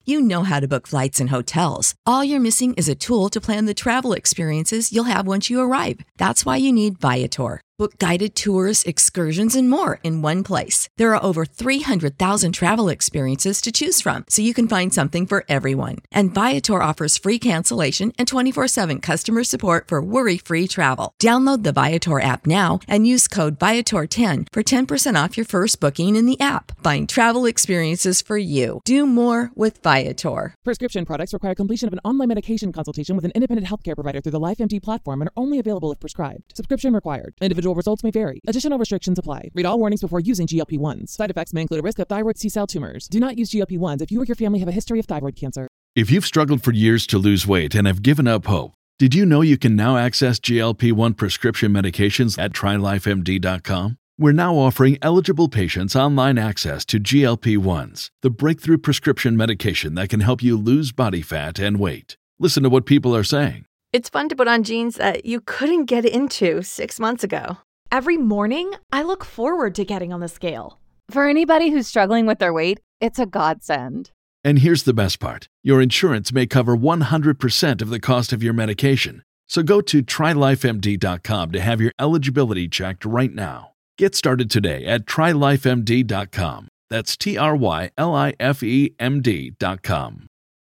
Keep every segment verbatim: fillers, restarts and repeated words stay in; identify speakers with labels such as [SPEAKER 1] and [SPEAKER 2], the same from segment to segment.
[SPEAKER 1] You know how to book flights and hotels. All you're missing is a tool to plan the travel experiences you'll have once you arrive. That's why you need Viator. Book guided tours, excursions, and more in one place. There are over three hundred thousand travel experiences to choose from, so you can find something for everyone. And Viator offers free cancellation and twenty-four seven customer support for worry-free travel. Download the Viator app now and use code Viator ten for ten percent off your first booking in the app. Find travel experiences for you. Do more with Viator.
[SPEAKER 2] Prescription products require completion of an online medication consultation with an independent healthcare provider through the LifeMD platform and are only available if prescribed. Subscription required. Individual results may vary. Additional restrictions apply. Read all warnings before using G L P one s. Side effects may include a risk of thyroid C-cell tumors. Do not use G L P one s if you or your family have a history of thyroid cancer.
[SPEAKER 3] If you've struggled for years to lose weight and have given up hope, did you know you can now access G L P one prescription medications at try life M D dot com? We're now offering eligible patients online access to G L P ones, the breakthrough prescription medication that can help you lose body fat and weight. Listen to what people are saying.
[SPEAKER 4] It's fun to put on jeans that you couldn't get into six months ago.
[SPEAKER 5] Every morning, I look forward to getting on the scale.
[SPEAKER 6] For anybody who's struggling with their weight, it's a godsend.
[SPEAKER 3] And here's the best part. Your insurance may cover one hundred percent of the cost of your medication. So go to try life M D dot com to have your eligibility checked right now. Get started today at try life M D dot com. That's T R Y L I F E M D dot com.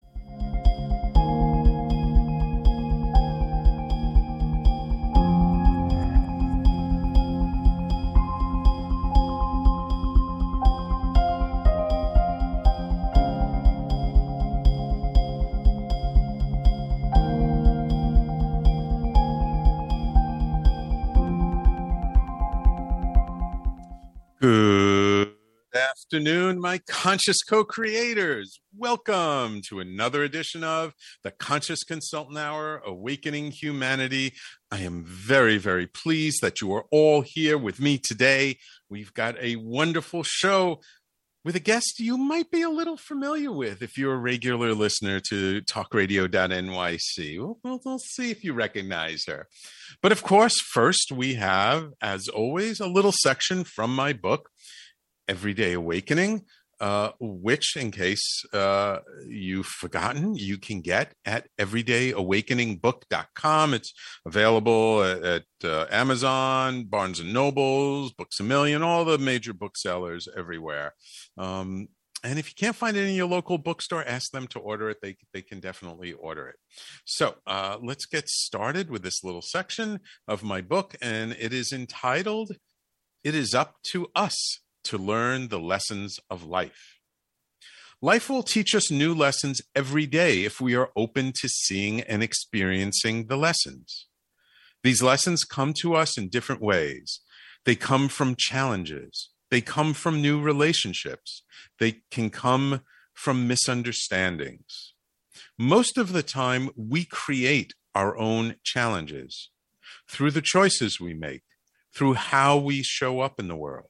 [SPEAKER 7] Good afternoon, my conscious co-creators. Welcome to another edition of the Conscious Consultant Hour, Awakening Humanity. I am very, very pleased that you are all here with me today. We've got a wonderful show with a guest you might be a little familiar with if you're a regular listener to talk radio dot N Y C. We'll, we'll, we'll see if you recognize her. But of course, first we have, as always, a little section from my book, Everyday Awakening, uh, which, in case uh, you've forgotten, you can get at everyday awakening book dot com. It's available at, at uh, Amazon, Barnes and Nobles, Books A Million, all the major booksellers everywhere. Um, and if you can't find it in your local bookstore, ask them to order it. They, they can definitely order it. So uh, let's get started with this little section of my book, and it is entitled, It Is Up to Us to Learn the Lessons of Life. Life will teach us new lessons every day if we are open to seeing and experiencing the lessons. These lessons come to us in different ways. They come from challenges. They come from new relationships. They can come from misunderstandings. Most of the time, we create our own challenges through the choices we make, through how we show up in the world.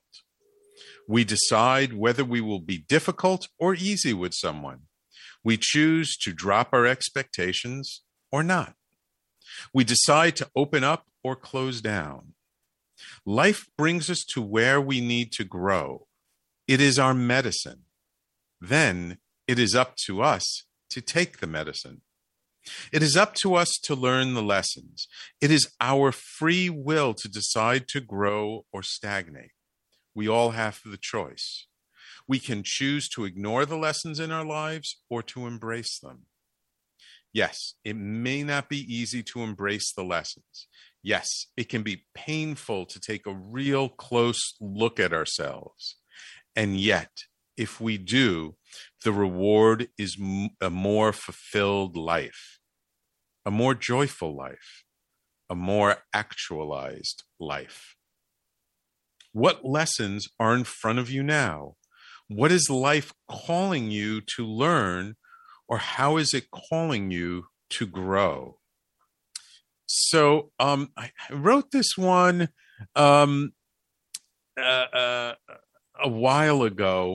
[SPEAKER 7] We decide whether we will be difficult or easy with someone. We choose to drop our expectations or not. We decide to open up or close down. Life brings us to where we need to grow. It is our medicine. Then it is up to us to take the medicine. It is up to us to learn the lessons. It is our free will to decide to grow or stagnate. We all have the choice. We can choose to ignore the lessons in our lives or to embrace them. Yes, it may not be easy to embrace the lessons. Yes, it can be painful to take a real close look at ourselves. And yet, if we do, the reward is a more fulfilled life, a more joyful life, a more actualized life. What lessons are in front of you now? What is life calling you to learn, or how is it calling you to grow? So um, I wrote this one um, uh, uh, a while ago,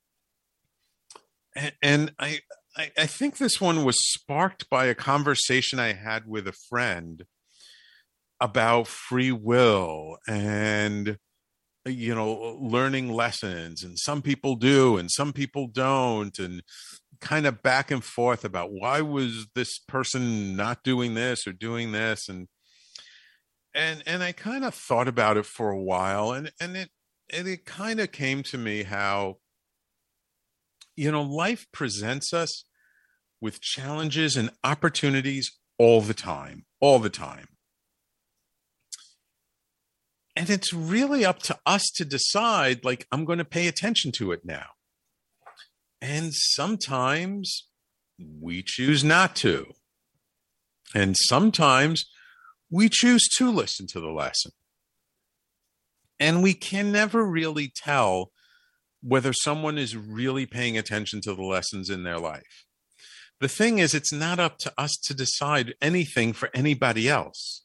[SPEAKER 7] and, and I, I, I think this one was sparked by a conversation I had with a friend about free will and, you know, learning lessons, and some people do and some people don't, and kind of back and forth about why was this person not doing this or doing this. And, and, and I kind of thought about it for a while, and, and it, and it kind of came to me how, you know, life presents us with challenges and opportunities all the time, all the time. And it's really up to us to decide, like, I'm going to pay attention to it now. And sometimes we choose not to. And sometimes we choose to listen to the lesson. And we can never really tell whether someone is really paying attention to the lessons in their life. The thing is, it's not up to us to decide anything for anybody else.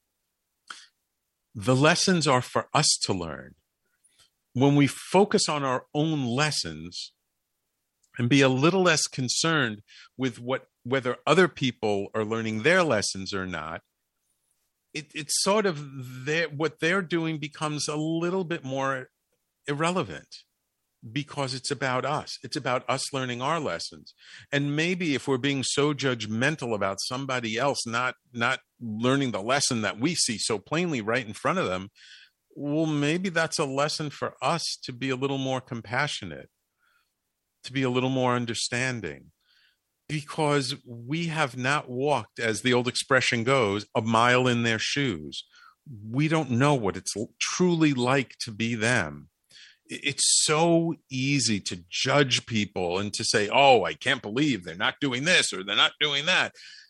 [SPEAKER 7] The lessons are for us to learn. When we focus on our own lessons and be a little less concerned with what whether other people are learning their lessons or not, it, it's sort of their, what they're doing becomes a little bit more irrelevant, because it's about us. It's about us learning our lessons. And maybe if we're being so judgmental about somebody else not not learning the lesson that we see so plainly right in front of them, well, maybe that's a lesson for us to be a little more compassionate, to be a little more understanding, because we have not walked, as the old expression goes, a mile in their shoes. We don't know what it's truly like to be them. It's so easy to judge people and to say, oh, I can't believe they're not doing this or they're not doing that.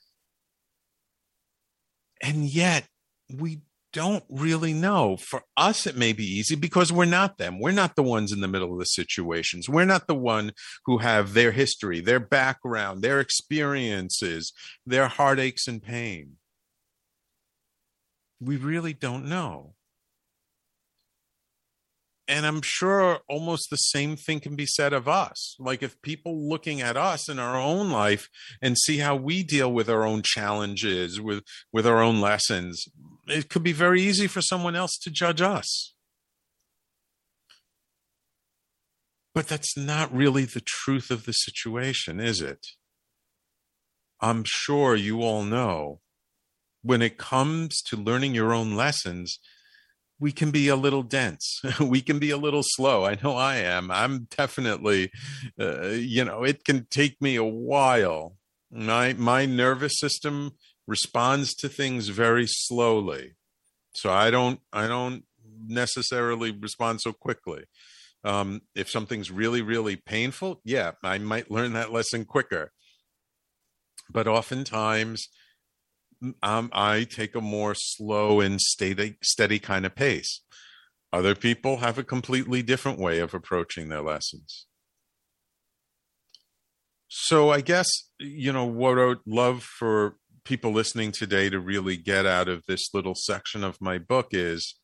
[SPEAKER 7] And yet we don't really know. For us, it may be easy because we're not them. We're not the ones in the middle of the situations. We're not the one who have their history, their background, their experiences, their heartaches and pain. We really don't know. And I'm sure almost the same thing can be said of us. Like, if people looking at us in our own life and see how we deal with our own challenges, with, with our own lessons, it could be very easy for someone else to judge us. But that's not really the truth of the situation, is it? I'm sure you all know, when it comes to learning your own lessons, we can be a little dense. We can be a little slow. I know I am. I'm definitely, uh, you know, it can take me a while. My, my nervous system responds to things very slowly. So I don't, I don't necessarily respond so quickly. Um, if something's really, really painful, yeah, I might learn that lesson quicker. But oftentimes, Um, I take a more slow and steady, steady kind of pace. Other people have a completely different way of approaching their lessons. So I guess, you know, what I would love for people listening today to really get out of this little section of my book is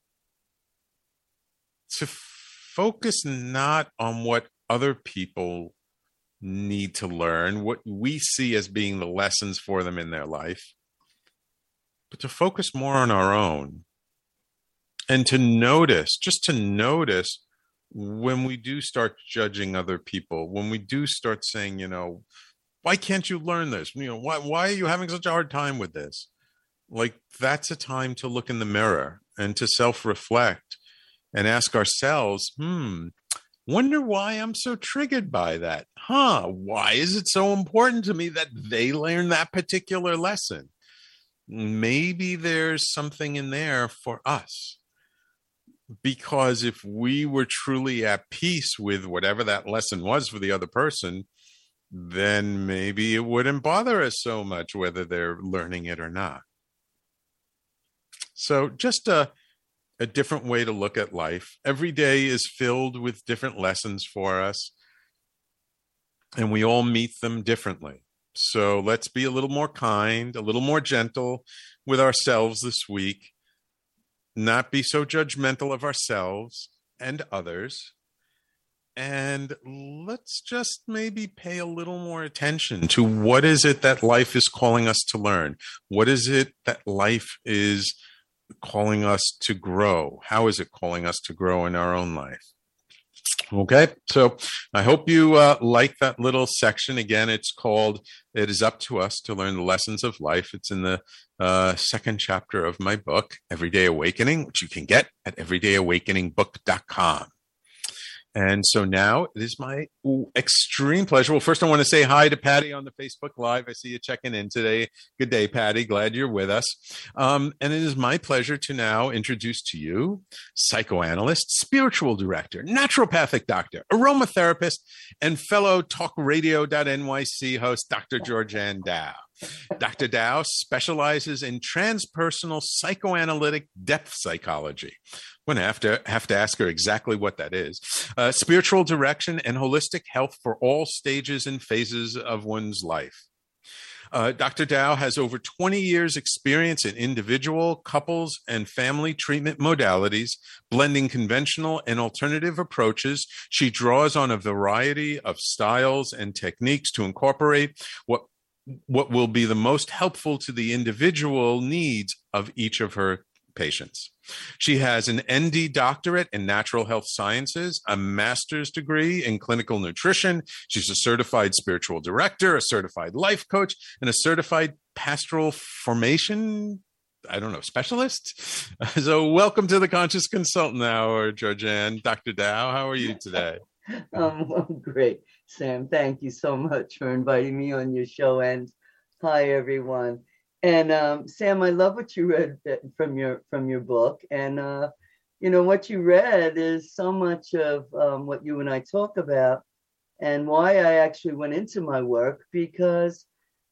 [SPEAKER 7] to focus not on what other people need to learn, what we see as being the lessons for them in their life, but to focus more on our own, and to notice, just to notice when we do start judging other people, when we do start saying, you know, why can't you learn this? You know, why, why are you having such a hard time with this? Like, that's a time to look in the mirror and to self-reflect and ask ourselves, hmm, wonder why I'm so triggered by that. Huh, why is it so important to me that they learn that particular lesson? Maybe there's something in there for us. Because if we were truly at peace with whatever that lesson was for the other person, then maybe it wouldn't bother us so much whether they're learning it or not. So just a, a different way to look at life. Every day is filled with different lessons for us, and we all meet them differently. So let's be a little more kind, a little more gentle with ourselves this week, not be so judgmental of ourselves and others, and let's just maybe pay a little more attention to what is it that life is calling us to learn? What is it that life is calling us to grow? How is it calling us to grow in our own life? Okay, so I hope you uh, like that little section. Again, it's called "It Is Up to Us to Learn the Lessons of Life." It's in the uh, second chapter of my book, Everyday Awakening, which you can get at everyday awakening book dot com. And so now it is my extreme pleasure. Well, first I want to say hi to Patty on the Facebook Live. I see you checking in today. Good day, Patty. Glad you're with us. Um, and it is my pleasure to now introduce to you psychoanalyst, spiritual director, naturopathic doctor, aromatherapist, and fellow talk radio dot N Y C host, Doctor Georgianne Dow. Doctor Dow specializes in transpersonal psychoanalytic depth psychology. I'm going to have to have to ask her exactly what that is. Uh, spiritual direction and holistic health for all stages and phases of one's life. Uh, Doctor Dow has over twenty years experience in individual, couples, and family treatment modalities, blending conventional and alternative approaches. She draws on a variety of styles and techniques to incorporate what what will be the most helpful to the individual needs of each of her patients. She has an N D doctorate in natural health sciences, a master's degree in clinical nutrition. She's a certified spiritual director, a certified life coach, and a certified pastoral formation, I don't know, specialist. So welcome to the Conscious Consultant Hour, Georgianne. Doctor Dow, how are you today?
[SPEAKER 8] Um, well, great, Sam. Thank you so much for inviting me on your show. And hi, everyone. And um, Sam, I love what you read from your from your book. And uh, you know what you read is so much of um, what you and I talk about, and why I actually went into my work, because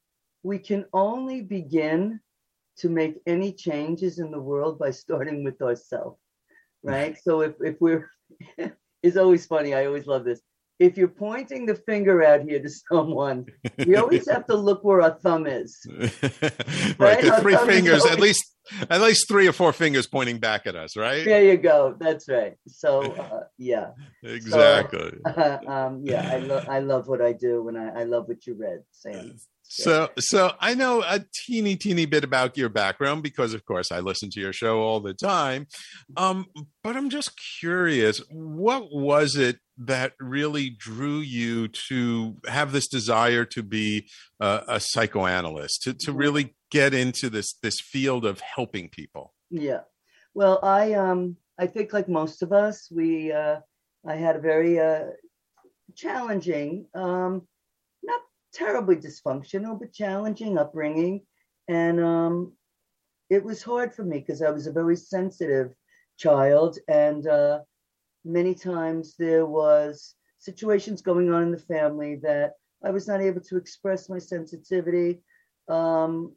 [SPEAKER 8] we can only begin to make any changes in the world by starting with ourselves, right? So if if we're it's always funny. I always love this. If you're pointing the finger out here to someone, we always have to look where our thumb is.
[SPEAKER 7] Right, right? The three fingers, always... at least at least three or four fingers pointing back at us, right?
[SPEAKER 8] There you go. That's right. So, uh, yeah.
[SPEAKER 7] Exactly.
[SPEAKER 8] So, uh, um, yeah, I love I love what I do, and I, I love what you read, Sam.
[SPEAKER 7] So, so I know a teeny, teeny bit about your background because, of course, I listen to your show all the time. Um, but I'm just curious, what was it that really drew you to have this desire to be a, a psychoanalyst, to, to really get into this this field of helping people?
[SPEAKER 8] Yeah. Well, I um I think like most of us, we uh, I had a very uh, challenging, um, not terribly dysfunctional, but challenging upbringing. And um, it was hard for me because I was a very sensitive child. And uh, many times there was situations going on in the family that I was not able to express my sensitivity. Um,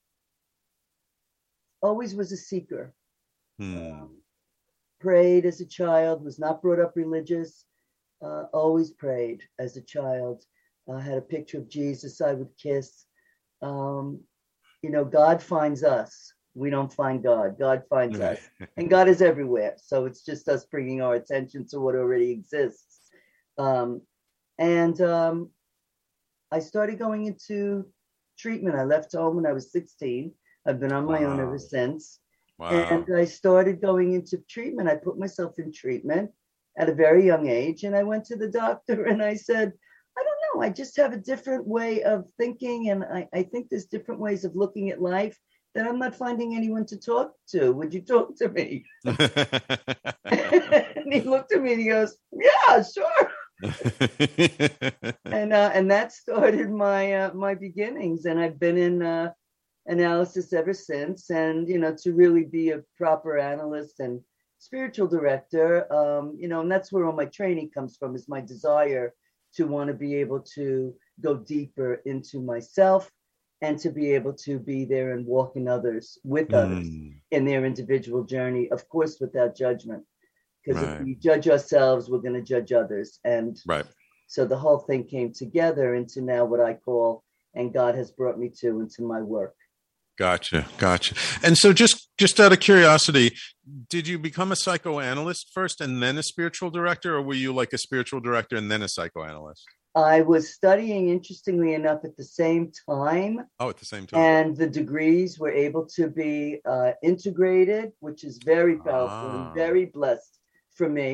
[SPEAKER 8] always was a seeker.
[SPEAKER 7] Hmm.
[SPEAKER 8] Um, prayed as a child, was not brought up religious, uh, always prayed as a child. I had a picture of Jesus I would kiss. Um, you know, God finds us. We don't find God. God finds us. And God is everywhere. So it's just us bringing our attention to what already exists. Um, and um, I started going into treatment. I left home when I was sixteen. I've been on my wow. own ever since.
[SPEAKER 7] Wow.
[SPEAKER 8] And I started going into treatment. I put myself in treatment at a very young age. And I went to the doctor and I said, I don't know, I just have a different way of thinking. And I, I think there's different ways of looking at life that I'm not finding anyone to talk to. Would you talk to me? And he looked at me and he goes, yeah, sure. and uh, and that started my uh, my beginnings. And I've been in uh, analysis ever since. And, you know, to really be a proper analyst and spiritual director, um, you know, and that's where all my training comes from, is my desire to want to be able to go deeper into myself and to be able to be there and walk in others, with others mm. in their individual journey, of course, without judgment. Because right. if we judge ourselves, we're going to judge others. And
[SPEAKER 7] right.
[SPEAKER 8] so the whole thing came together into now what I call, and God has brought me to, into my work.
[SPEAKER 7] Gotcha. Gotcha. And so just, just out of curiosity, did you become a psychoanalyst first and then a spiritual director, or were you like a spiritual director and then a psychoanalyst?
[SPEAKER 8] I was studying, interestingly enough, at the same time.
[SPEAKER 7] Oh, at the same time.
[SPEAKER 8] And the degrees were able to be uh, integrated, which is very powerful ah. and very blessed for me.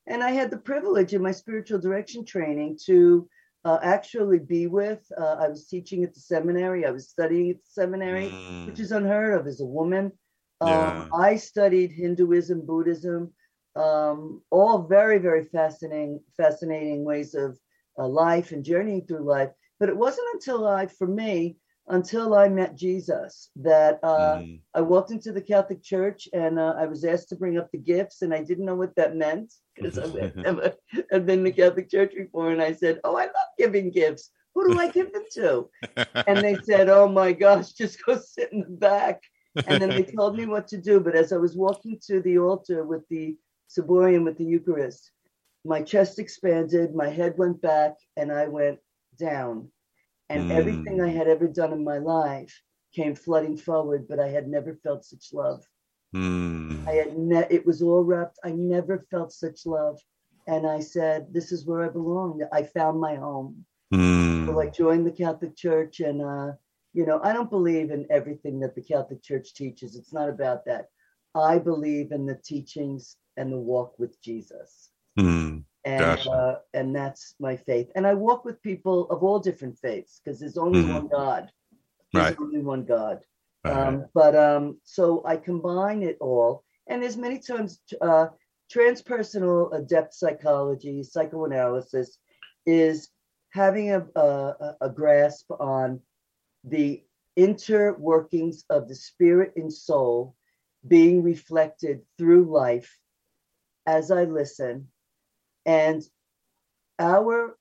[SPEAKER 8] And I had the privilege in my spiritual direction training to uh, actually be with, uh, I was teaching at the seminary, I was studying at the seminary, mm. which is unheard of as a woman. Yeah. Um, I studied Hinduism, Buddhism, um, all very, very fascinating, fascinating ways of uh, life and journeying through life. But it wasn't until I, for me, until I met Jesus that uh, mm. I walked into the Catholic Church and uh, I was asked to bring up the gifts, and I didn't know what that meant because I've never had been in the Catholic Church before. And I said, oh, I love giving gifts. Who do I give them to? And they said, oh my gosh, just go sit in the back. And then they told me what to do. But as I was walking to the altar with the ciborium, with the Eucharist, my chest expanded, my head went back, and I went down. And mm. everything I had ever done in my life came flooding forward, but I had never felt such love. Mm. I had ne- it was all wrapped. I never felt such love. And I said, this is where I belong. I found my home. Mm. So I joined the Catholic Church, and, uh, you know, I don't believe in everything that the Catholic Church teaches. It's not about that. I believe in the teachings and the walk with Jesus. Mm. And gotcha. uh, and that's my faith. And I walk with people of all different faiths because there's only mm-hmm. one God. There's right. only one God. Right. Um, but um, so I combine it all. And there's many times uh, transpersonal adept psychology, psychoanalysis is having a, a, a grasp on the interworkings of the spirit and soul being reflected through life as I listen. And our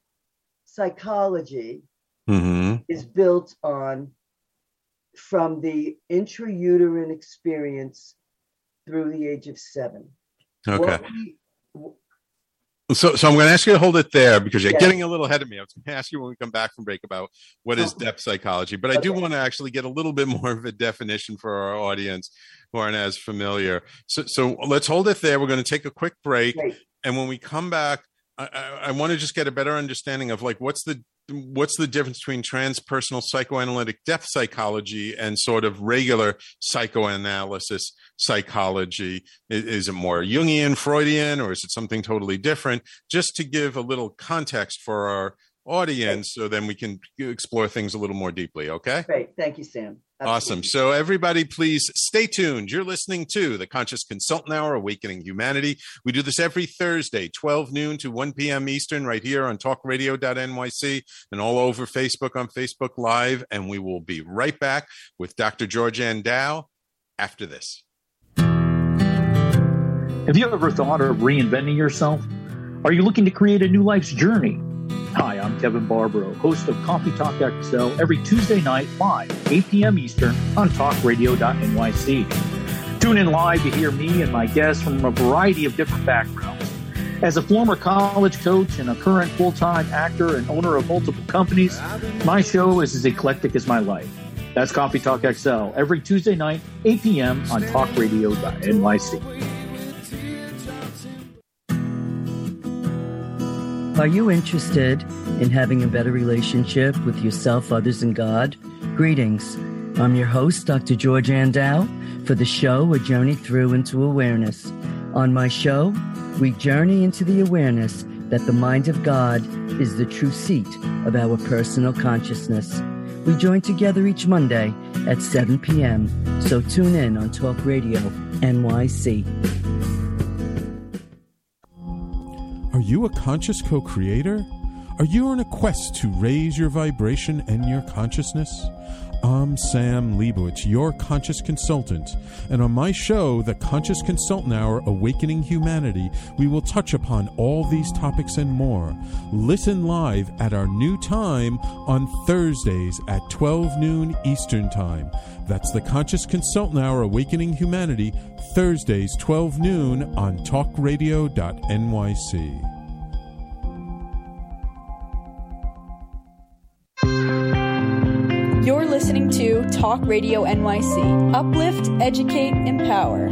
[SPEAKER 8] psychology mm-hmm. is built on from the intrauterine experience through the age of seven.
[SPEAKER 7] Okay. We, so, so I'm going to ask you to hold it there because you're yes. getting a little ahead of me. I was going to ask you when we come back from break about what is depth psychology, but I okay. do want to actually get a little bit more of a definition for our audience who aren't as familiar. So, so let's hold it there. We're going to take a quick break. Great. And when we come back, I, I, I want to just get a better understanding of like what's the what's the difference between transpersonal psychoanalytic depth psychology and sort of regular psychoanalysis psychology. Is, is it more Jungian, Freudian, or is it something totally different? Just to give a little context for our audience, so then we can explore things a little more deeply. Okay.
[SPEAKER 8] Great. Thank you, Sam. Absolutely.
[SPEAKER 7] Awesome. So everybody, please stay tuned. You're listening to the Conscious Consultant Hour, Awakening Humanity. We do this every Thursday, twelve noon to one p.m. Eastern, right here on talk radio dot N Y C and all over Facebook on Facebook Live. And we will be right back with Doctor Georgianne Dow after this.
[SPEAKER 9] Have you ever thought of reinventing yourself? Are you looking to create a new life's journey? Hi, I'm Kevin Barbaro, host of Coffee Talk X L every Tuesday night, live, eight p.m. Eastern on talk radio dot N Y C. Tune in live to hear me and my guests from a variety of different backgrounds. As a former college coach and a current full-time actor and owner of multiple companies, my show is as eclectic as my life. That's Coffee Talk X L every Tuesday night, eight p.m. on talk radio dot N Y C.
[SPEAKER 10] Are you interested in having a better relationship with yourself, others, and God? Greetings. I'm your host, Doctor Georgianne Dow, for the show A Journey Through into Awareness. On my show, we journey into the awareness that the mind of God is the true seat of our personal consciousness. We join together each Monday at seven p.m., so tune in on Talk Radio N Y C.
[SPEAKER 11] Are you a conscious co-creator? Are you on a quest to raise your vibration and your consciousness? I'm Sam Leibowitz, your conscious consultant, and on my show, The Conscious Consultant Hour, Awakening Humanity, we will touch upon all these topics and more. Listen live at our new time on Thursdays at twelve noon Eastern Time. That's The Conscious Consultant Hour, Awakening Humanity, Thursdays, twelve noon on talk radio dot N Y C.
[SPEAKER 12] You're listening to Talk Radio N Y C. Uplift, educate, empower.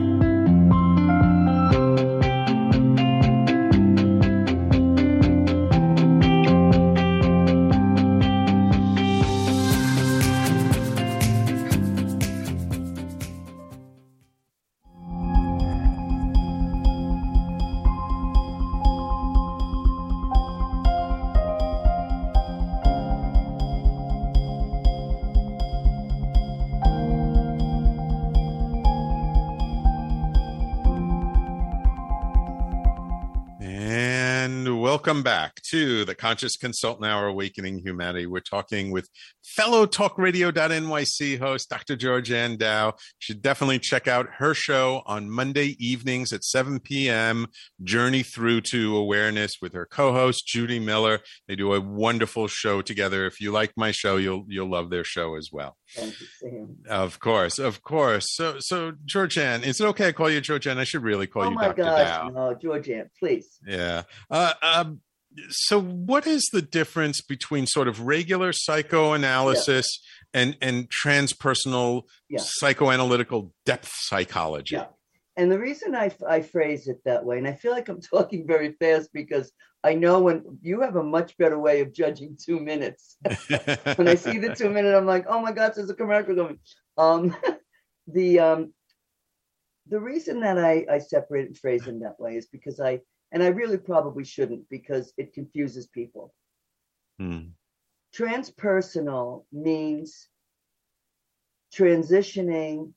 [SPEAKER 7] Welcome back to the Conscious Consultant Hour, Awakening Humanity. We're talking with fellow talk radio dot N Y C host, Doctor Georgianne Dow. You should definitely check out her show on Monday evenings at seven p.m., Journey Through to Awareness, with her co-host, Judy Miller. They do a wonderful show together. If you like my show, you'll you'll love their show as well.
[SPEAKER 8] Thank you, Sam.
[SPEAKER 7] Of course, of course. So, so Georgianne, is it okay I call you Georgianne? I should really call
[SPEAKER 8] oh
[SPEAKER 7] you
[SPEAKER 8] my
[SPEAKER 7] Doctor
[SPEAKER 8] gosh,
[SPEAKER 7] Dow.
[SPEAKER 8] No, Georgianne, please.
[SPEAKER 7] Yeah. Uh, um, so what is the difference between sort of regular psychoanalysis yeah. and, and transpersonal yeah. psychoanalytical depth psychology?
[SPEAKER 8] Yeah. And the reason I, I phrase it that way, and I feel like I'm talking very fast because I know when you have a much better way of judging two minutes. When I see the two minute, I'm like, oh my gosh, there's a commercial going. Um, the um, the reason that I, I separate and phrase in that way is because I, and I really probably shouldn't because it confuses people.
[SPEAKER 7] Hmm.
[SPEAKER 8] Transpersonal means transitioning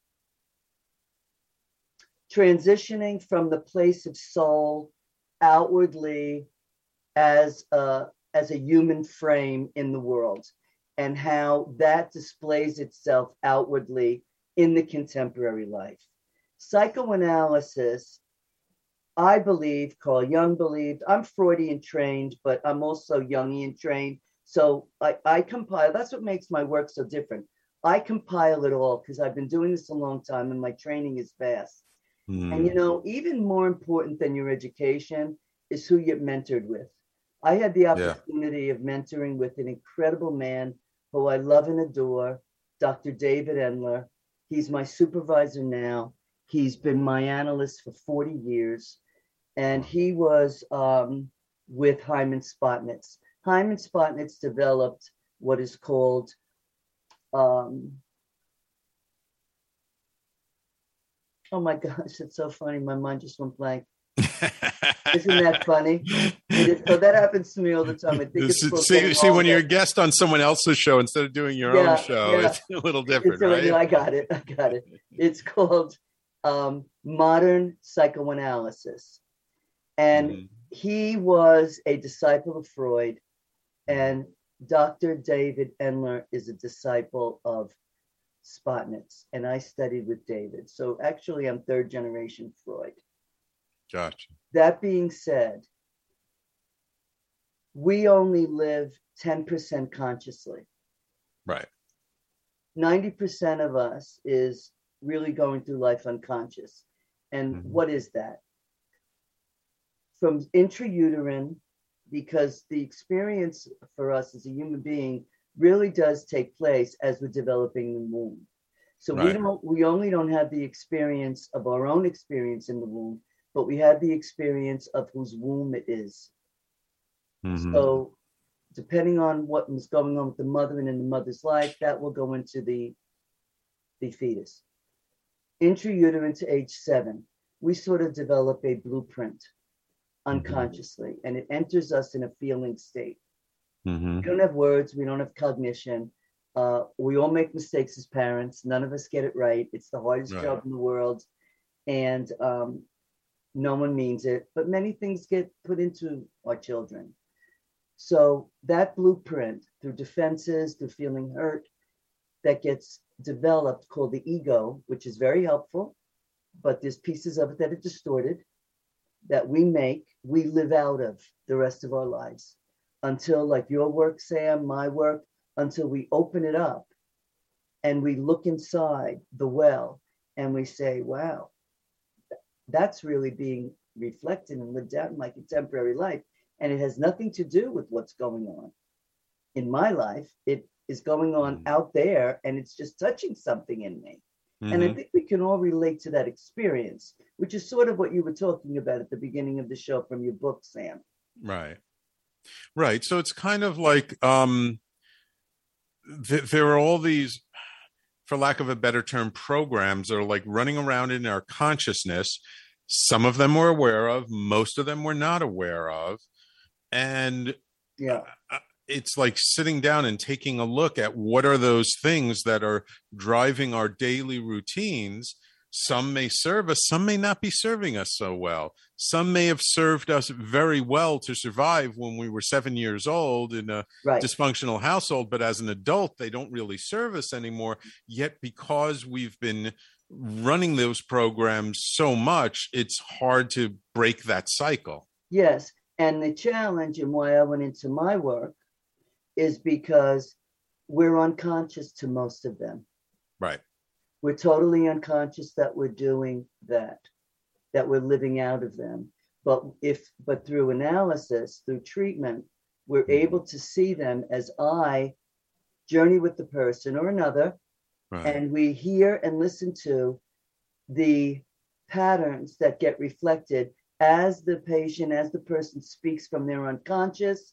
[SPEAKER 8] transitioning from the place of soul outwardly as a, as a human frame in the world, and how that displays itself outwardly in the contemporary life. Psychoanalysis, I believe, Carl Jung believed, I'm Freudian trained, but I'm also Jungian trained. So I, I compile, that's what makes my work so different. I compile it all because I've been doing this a long time and my training is vast. Mm. And, you know, even more important than your education is who you're mentored with. I had the opportunity yeah. of mentoring with an incredible man who I love and adore, Doctor David Endler. He's my supervisor now. He's been my analyst for forty years. And he was um, with Hyman Spotnitz. Hyman Spotnitz developed what is called um, oh my gosh, it's so funny. My mind just went blank. Isn't that funny? Is, so that happens to me all the time. I think it's
[SPEAKER 7] see, see when you're a guest on someone else's show instead of doing your yeah, own show, yeah. it's a little different,
[SPEAKER 8] it's,
[SPEAKER 7] right?
[SPEAKER 8] I got it. I got it. It's called um, modern psychoanalysis. And mm. he was a disciple of Freud, and Doctor David Endler is a disciple of Spotnitz, and I studied with David. So actually, I'm third generation Freud.
[SPEAKER 7] Gotcha.
[SPEAKER 8] That being said, we only live ten percent consciously.
[SPEAKER 7] Right.
[SPEAKER 8] ninety percent of us is really going through life unconscious. And mm-hmm. what is that? From intrauterine, because the experience for us as a human being really does take place as we're developing the womb. So right. we don't, we only don't have the experience of our own experience in the womb, but we have the experience of whose womb it is. Mm-hmm. So depending on what was going on with the mother and in the mother's life, that will go into the, the fetus. Intrauterine to age seven, we sort of develop a blueprint unconsciously, mm-hmm. and it enters us in a feeling state. Mm-hmm. We don't have words, we don't have cognition. Uh, we all make mistakes as parents. None of us get it right. It's the hardest right. job in the world. And um, no one means it, but many things get put into our children. So that blueprint, through defenses, through feeling hurt, that gets developed, called the ego, which is very helpful, but there's pieces of it that are distorted, that we make, we live out of the rest of our lives until, like your work, Sam, my work, until we open it up and we look inside the well and we say, wow, that's really being reflected and lived out in my contemporary life. And it has nothing to do with what's going on in my life. It is going on mm-hmm. out there, and it's just touching something in me. Mm-hmm. And I think we can all relate to that experience, which is sort of what you were talking about at the beginning of the show from your book, Sam.
[SPEAKER 7] Right. Right. So it's kind of like um, th- there are all these, for lack of a better term, programs that are like running around in our consciousness. Some of them we're aware of, most of them we're not aware of. And
[SPEAKER 8] yeah,
[SPEAKER 7] it's like sitting down and taking a look at what are those things that are driving our daily routines, some may serve us, some may not be serving us so well. Some may have served us very well to survive when we were seven years old in a right. dysfunctional household, but as an adult, they don't really serve us anymore. Yet because we've been running those programs so much, it's hard to break that cycle.
[SPEAKER 8] Yes. And the challenge and why I went into my work is because we're unconscious to most of them.
[SPEAKER 7] Right.
[SPEAKER 8] We're totally unconscious that we're doing that, that we're living out of them. But if, but through analysis, through treatment, we're able to see them as I journey with the person or another, right. and we hear and listen to the patterns that get reflected as the patient, as the person speaks from their unconscious,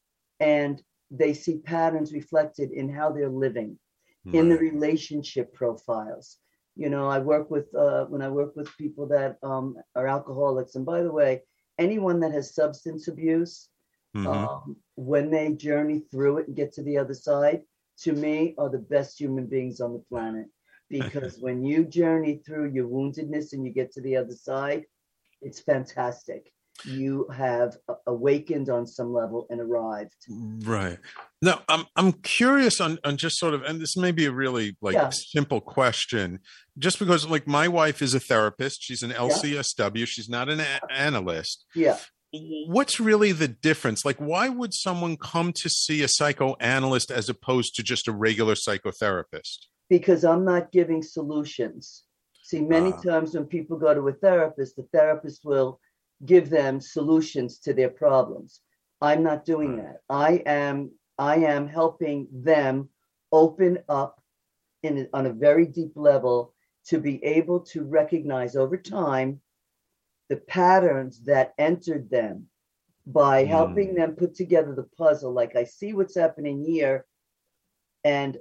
[SPEAKER 8] and they see patterns reflected in how they're living, right. in the relationship profiles. You know, I work with, uh, when I work with people that um, are alcoholics, and by the way, anyone that has substance abuse, mm-hmm. um, when they journey through it and get to the other side, to me, are the best human beings on the planet. Because when you journey through your woundedness and you get to the other side, it's fantastic. You have awakened on some level and arrived.
[SPEAKER 7] Right. Now, I'm I'm curious on, on just sort of, and this may be a really like yeah. simple question, just because like my wife is a therapist. She's an L C S W. Yeah. She's not an a- analyst.
[SPEAKER 8] Yeah.
[SPEAKER 7] What's really the difference? Like, why would someone come to see a psychoanalyst as opposed to just a regular psychotherapist?
[SPEAKER 8] Because I'm not giving solutions. See, many uh, times when people go to a therapist, the therapist will give them solutions to their problems. I'm not doing that. I am I am helping them open up in on a very deep level to be able to recognize over time the patterns that entered them by mm. helping them put together the puzzle. Like, I see what's happening here, and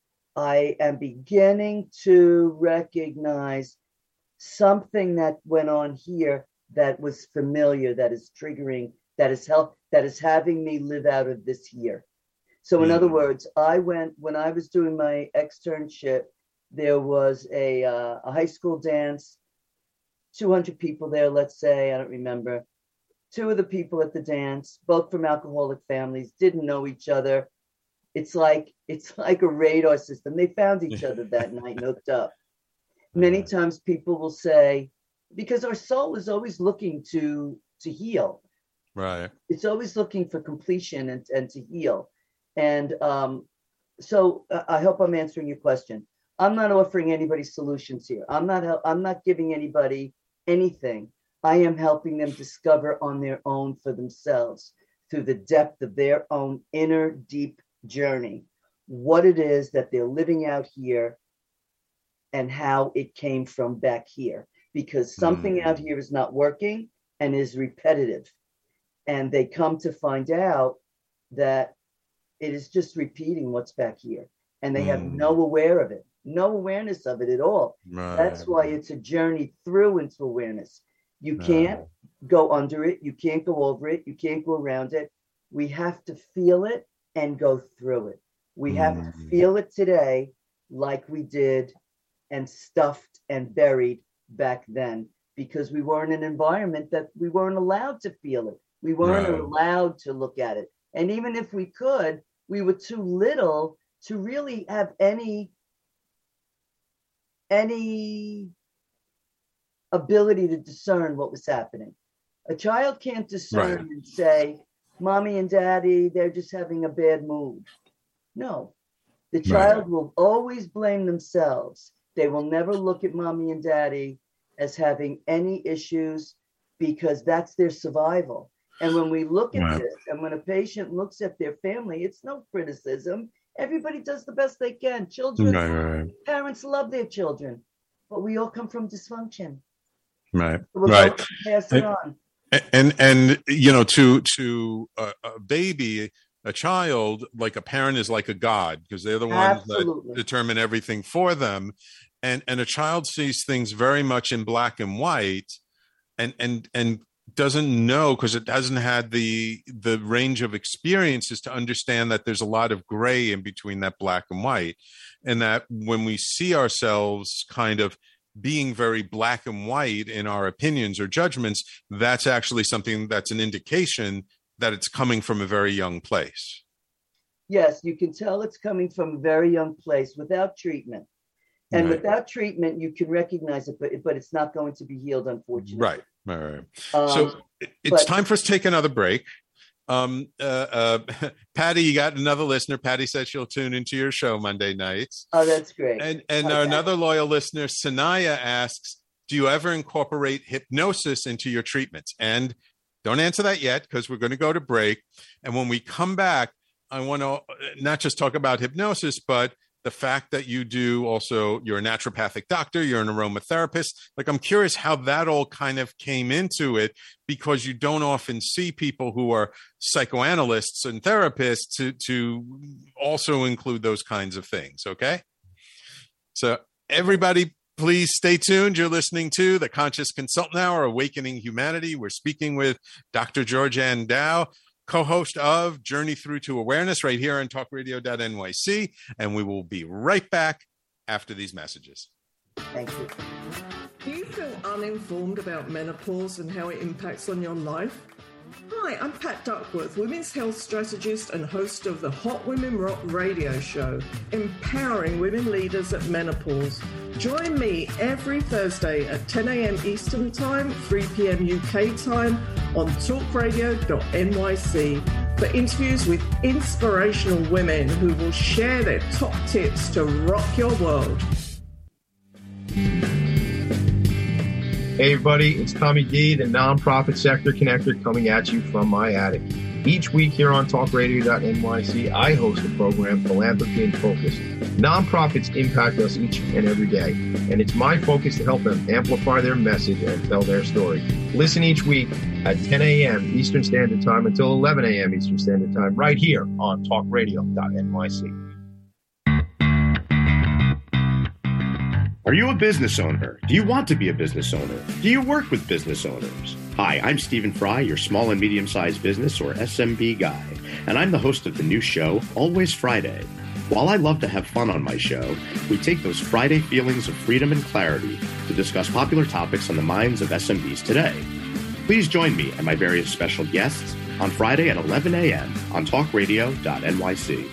[SPEAKER 8] I am beginning to recognize something that went on here that was familiar, that is triggering, that is help, that is having me live out of this year. So in mm. other words, I went, when I was doing my externship, there was a, uh, a high school dance, two hundred people there, let's say, I don't remember. Two of the people at the dance, both from alcoholic families, didn't know each other. It's like, it's like a radar system. They found each other that night and hooked up. Many times people will say, because our soul is always looking to to heal.
[SPEAKER 7] Right.
[SPEAKER 8] It's always looking for completion and, and to heal. And um, so uh, I hope I'm answering your question. I'm not offering anybody solutions here. I'm not I'm not giving anybody anything. I am helping them discover on their own for themselves, through the depth of their own inner deep journey, what it is that they're living out here and how it came from back here. Because something mm. out here is not working and is repetitive. And they come to find out that it is just repeating what's back here. And they mm. have no aware of it, no awareness of it at all. Right. That's why it's a journey through into awareness. You can't right. go under it. You can't go over it. You can't go around it. We have to feel it and go through it. We mm. have to feel it today like we did and stuffed and buried back then, because we were in an environment that we weren't allowed to feel it. We weren't right. allowed to look at it. And even if we could, we were too little to really have any, any ability to discern what was happening. A child can't discern right. and say, mommy and daddy, they're just having a bad mood. No, the child right. will always blame themselves. They will never look at mommy and daddy as having any issues, because that's their survival. And when we look at wow. this, and when a patient looks at their family, it's no criticism. Everybody does the best they can. Children, right, right. parents love their children, but we all come from dysfunction.
[SPEAKER 7] Right,
[SPEAKER 8] so we'll
[SPEAKER 7] right.
[SPEAKER 8] Pass it on.
[SPEAKER 7] And, and, you know, to, to a, a baby, a child, like a parent is like a god, because they're the ones Absolutely. that determine everything for them. And and a child sees things very much in black and white, and and and doesn't know, because it hasn't had the the range of experiences to understand that there's a lot of gray in between that black and white, and that when we see ourselves kind of being very black and white in our opinions or judgments, that's actually something that's an indication that it's coming from a very young place.
[SPEAKER 8] Yes, you can tell it's coming from a very young place without treatment. And
[SPEAKER 7] Right.
[SPEAKER 8] without treatment, you can recognize it, but, but it's not going to be healed, unfortunately.
[SPEAKER 7] Right, right, right.
[SPEAKER 8] Um,
[SPEAKER 7] so it- it's
[SPEAKER 8] but-
[SPEAKER 7] time for us to take another break. Um, uh, uh, Patty, you got another listener. Patty said she'll tune into your show Monday nights.
[SPEAKER 8] Oh, that's great.
[SPEAKER 7] And and
[SPEAKER 8] Okay.
[SPEAKER 7] another loyal listener, Sanaya, asks, do you ever incorporate hypnosis into your treatments? And don't answer that yet, because we're going to go to break. And when we come back, I want to not just talk about hypnosis, but the fact that you do also, you're a naturopathic doctor, you're an aromatherapist. Like, I'm curious how that all kind of came into it, because you don't often see people who are psychoanalysts and therapists to, to also include those kinds of things. Okay. So everybody, please stay tuned. You're listening to the Conscious Consultant Hour, Awakening Humanity. We're speaking with Doctor Georgianne Dow, co-host of Journey Through to Awareness, right here on talk radio dot N Y C. And we will be right back after these messages.
[SPEAKER 8] Thank you.
[SPEAKER 13] Do you feel uninformed about menopause and how it impacts on your life? Hi, I'm Pat Duckworth, women's health strategist and host of the Hot Women Rock radio show, empowering women leaders at menopause. Join me every Thursday at ten a.m. Eastern Time, three p.m. U K time on talk radio dot N Y C for interviews with inspirational women who will share their top tips to rock your world.
[SPEAKER 14] Hey everybody, it's Tommy D, the nonprofit sector connector, coming at you from my attic. Each week here on talk radio dot N Y C, I host a program, Philanthropy in Focus. Nonprofits impact us each and every day, and it's my focus to help them amplify their message and tell their story. Listen each week at ten a.m. Eastern Standard Time until eleven a.m. Eastern Standard Time, right here on talk radio dot N Y C.
[SPEAKER 15] Are you a business owner? Do you want to be a business owner? Do you work with business owners? Hi, I'm Stephen Fry, your small and medium-sized business, or S M B guy, and I'm the host of the new show, Always Friday. While I love to have fun on my show, we take those Friday feelings of freedom and clarity to discuss popular topics on the minds of S M Bs today. Please join me and my various special guests on Friday at eleven a.m. on talk radio dot N Y C.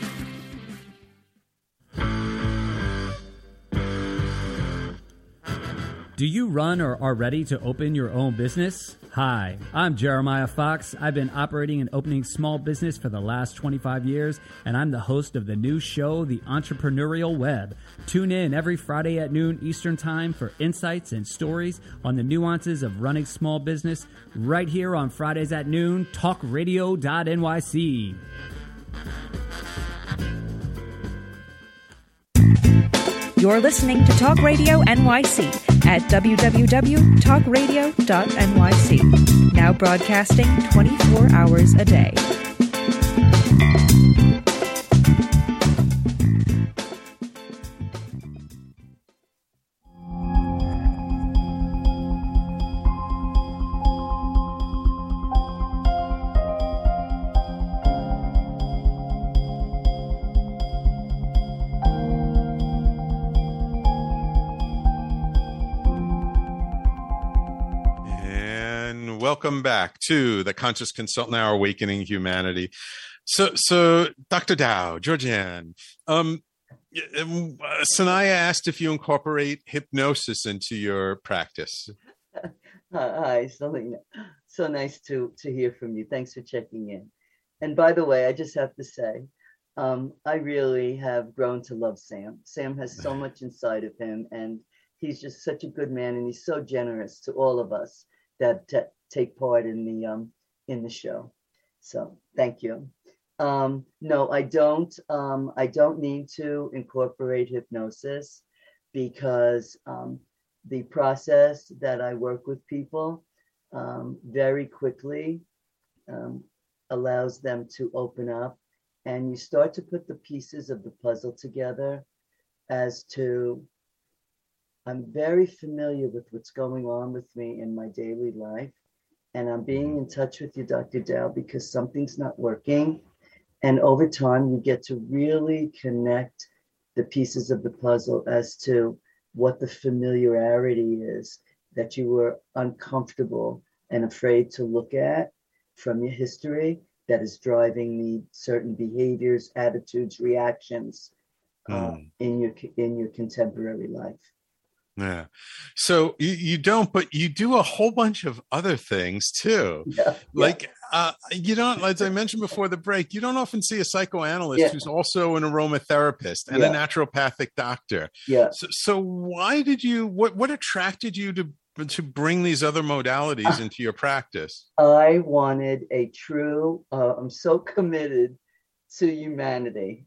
[SPEAKER 16] Do you run or are ready to open your own business? Hi, I'm Jeremiah Fox. I've been operating and opening small business for the last twenty-five years, and I'm the host of the new show, The Entrepreneurial Web. Tune in every Friday at noon Eastern Time for insights and stories on the nuances of running small business, right here on Fridays at noon, talk radio dot N Y C.
[SPEAKER 17] You're listening to Talk Radio N Y C at w w w dot talk radio dot N Y C. Now broadcasting twenty-four hours a day.
[SPEAKER 7] Welcome back to the Conscious Consultant Hour, Awakening Humanity. So, so Doctor Dow, Georgianne, um, Sanaya asked if you incorporate hypnosis into your practice.
[SPEAKER 8] Hi, so, so nice to, to hear from you. Thanks for checking in. And by the way, I just have to say, um, I really have grown to love Sam. Sam has so much inside of him, and he's just such a good man, and he's so generous to all of us that t- take part in the um, in the show. So thank you. Um, no, I don't. Um, I don't need to incorporate hypnosis because um, the process that I work with people um, very quickly um, allows them to open up, and you start to put the pieces of the puzzle together as to, I'm very familiar with what's going on with me in my daily life. And I'm being in touch with you, Doctor Dow, because something's not working. And over time, you get to really connect the pieces of the puzzle as to what the familiarity is that you were uncomfortable and afraid to look at from your history that is driving the certain behaviors, attitudes, reactions uh,
[SPEAKER 7] Mm.
[SPEAKER 8] in your in your contemporary life.
[SPEAKER 7] Yeah. So you, you don't, but you do a whole bunch of other things too.
[SPEAKER 8] Yeah,
[SPEAKER 7] like, uh, you don't, as I mentioned before the break, you don't often see a psychoanalyst
[SPEAKER 8] Yeah.
[SPEAKER 7] who's also an aromatherapist and
[SPEAKER 8] Yeah.
[SPEAKER 7] a naturopathic doctor.
[SPEAKER 8] Yeah.
[SPEAKER 7] So, so why did you, what, what attracted you to, to bring these other modalities into your practice?
[SPEAKER 8] I wanted a true, uh, I'm so committed to humanity.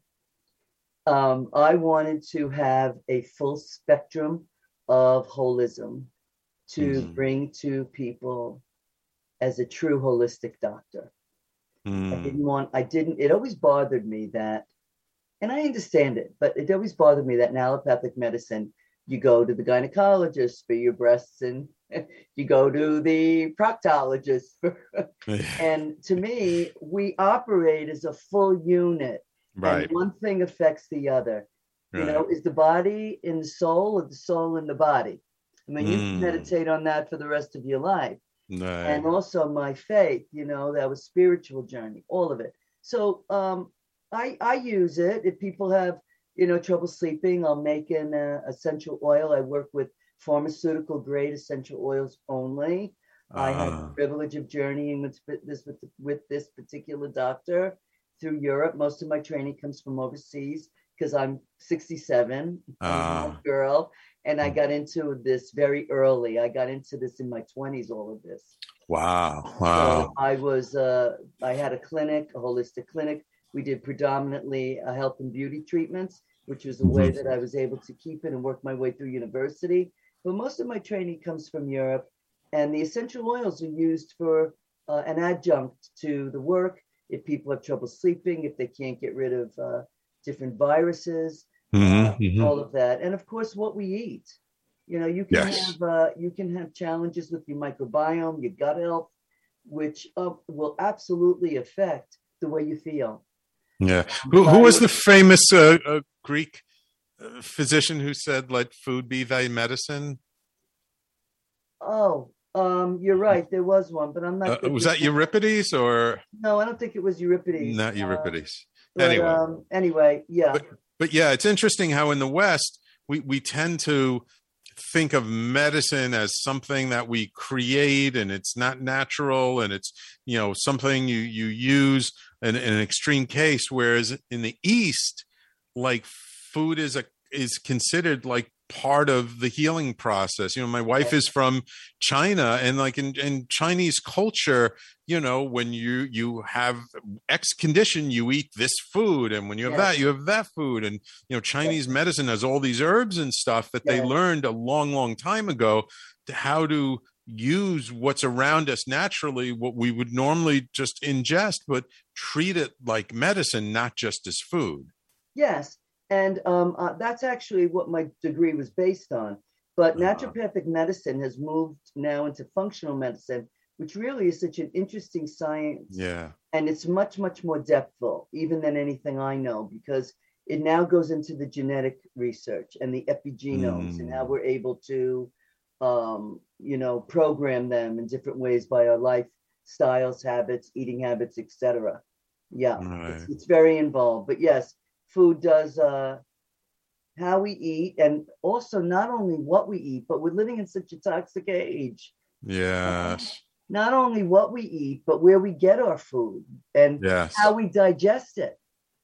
[SPEAKER 8] Um, I wanted to have a full spectrum of holism to
[SPEAKER 7] Mhm.
[SPEAKER 8] bring to people as a true holistic doctor. I
[SPEAKER 7] Mm.
[SPEAKER 8] didn't want, I didn't, it always bothered me that, and I understand it, but it always bothered me that in allopathic medicine, you go to the gynecologist for your breasts and you go to the proctologist for, and to me, we operate as a full unit.
[SPEAKER 7] Right.
[SPEAKER 8] And one thing affects the other. You
[SPEAKER 7] Right.
[SPEAKER 8] know, is the body in the soul or the soul in the body? I mean, you can
[SPEAKER 7] Mm.
[SPEAKER 8] meditate on that for the rest of your life.
[SPEAKER 7] Right.
[SPEAKER 8] And also my faith, you know, that was spiritual journey, all of it. So um, I, I use it. If people have, you know, trouble sleeping, I'll make an uh, essential oil. I work with pharmaceutical grade essential oils only. I had the
[SPEAKER 7] Ah.
[SPEAKER 8] privilege of journeying with this with, with this particular doctor through Europe. Most of my training comes from overseas because I'm sixty-seven, I'm a
[SPEAKER 7] Ah.
[SPEAKER 8] young girl, and I got into this very early. I got into this in my twenties, all of this.
[SPEAKER 7] Wow.
[SPEAKER 8] So
[SPEAKER 7] Wow.
[SPEAKER 8] I was, uh, I had a clinic, a holistic clinic. We did predominantly uh, health and beauty treatments, which was a way
[SPEAKER 7] Mhm.
[SPEAKER 8] that I was able to keep it and work my way through university. But most of my training comes from Europe, and the essential oils are used for uh, an adjunct to the work. If people have trouble sleeping, if they can't get rid of uh, different viruses,
[SPEAKER 7] Mhm,
[SPEAKER 8] uh,
[SPEAKER 7] mhm.
[SPEAKER 8] all of that, and of course, what we eat. You know, you can
[SPEAKER 7] Yes.
[SPEAKER 8] have uh, you can have challenges with your microbiome, your gut health, which uh, will absolutely affect the way you feel.
[SPEAKER 7] Yeah. Who, who was the famous uh, uh, Greek uh, physician who said, "Let food be thy medicine"?
[SPEAKER 8] Oh, um, you're right. There was one, but I'm not.
[SPEAKER 7] Uh,
[SPEAKER 8] good
[SPEAKER 7] was
[SPEAKER 8] with
[SPEAKER 7] that Euripides or
[SPEAKER 8] No, I don't think it was Euripides.
[SPEAKER 7] not
[SPEAKER 8] Uh,
[SPEAKER 7] Euripides?
[SPEAKER 8] but,
[SPEAKER 7] Anyway,
[SPEAKER 8] um, anyway, yeah.
[SPEAKER 7] but yeah, it's interesting how in the West we we tend to think of medicine as something that we create and it's not natural and it's, you know, something you you use in, in an extreme case, whereas in the East, like food is a is considered like part of the healing process. You know, my wife is from China, and like in, in Chinese culture, you know, when you you have X condition, you eat this food, and when you have
[SPEAKER 8] Yes.
[SPEAKER 7] that, you have that food. And you know, Chinese medicine has all these herbs and stuff that they
[SPEAKER 8] Yes.
[SPEAKER 7] learned a long, long time ago to how to use what's around us naturally, what we would normally just ingest, but treat it like medicine, not just as food.
[SPEAKER 8] Yes, and um, uh, that's actually what my degree was based on. But naturopathic medicine has moved now into functional medicine, which really is such an interesting science.
[SPEAKER 7] Yeah.
[SPEAKER 8] And it's much, much more depthful, even than anything I know, because it now goes into the genetic research and the epigenomes, and how
[SPEAKER 7] Mm.
[SPEAKER 8] we're able to, um, you know, program them in different ways by our lifestyles, habits, eating habits, et cetera. Yeah,
[SPEAKER 7] Right.
[SPEAKER 8] it's, it's very involved. But yes, food does uh, how we eat, and also not only what we eat, but we're living in such a toxic age.
[SPEAKER 7] Yes.
[SPEAKER 8] Not only what we eat, but where we get our food and
[SPEAKER 7] Yes.
[SPEAKER 8] how we digest it.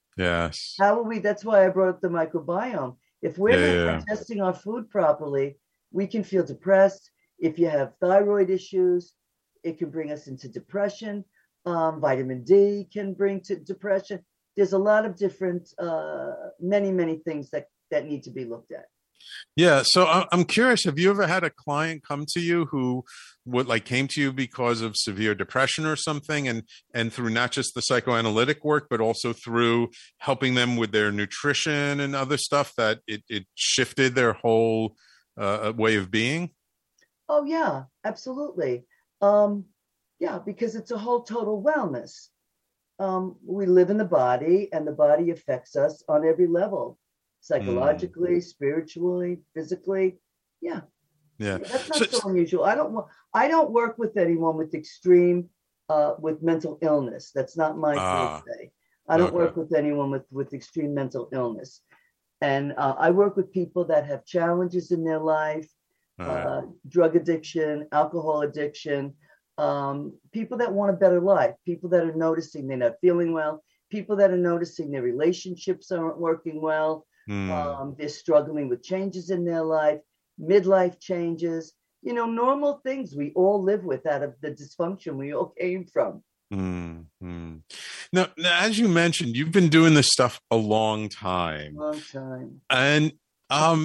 [SPEAKER 7] Yes.
[SPEAKER 8] How will we? That's why I brought up the microbiome. If we're
[SPEAKER 7] Yeah,
[SPEAKER 8] not
[SPEAKER 7] yeah.
[SPEAKER 8] digesting our food properly, we can feel depressed. If you have thyroid issues, it can bring us into depression. Um, vitamin D can bring to depression. There's a lot of different, uh, many, many things that, that need to be looked at.
[SPEAKER 7] Yeah. So I- I'm curious, have you ever had a client come to you who would like came to you because of severe depression or something, and, and through not just the psychoanalytic work, but also through helping them with their nutrition and other stuff, that it, it shifted their whole uh, way of being?
[SPEAKER 8] Oh yeah, absolutely. Um, yeah, because it's a whole total wellness. Um, we live in the body, and the body affects us on every level. psychologically, mm. spiritually, physically. Yeah.
[SPEAKER 7] Yeah.
[SPEAKER 8] That's not so, so unusual. I don't I don't work with anyone with extreme uh, with mental illness. That's not my uh, forte. I don't okay. work with anyone with, with extreme mental illness. And uh, I work with people that have challenges in their life, uh, uh, drug addiction, alcohol addiction, um, people that want a better life, people that are noticing they're not feeling well, people that are noticing their relationships aren't working well, mm. um, they're struggling with changes in their life, midlife changes, you know, normal things we all live with out of the dysfunction we all came from.
[SPEAKER 7] Mm-hmm. Now, now, as you mentioned, you've been doing this stuff a long time.
[SPEAKER 8] Long time.
[SPEAKER 7] And um,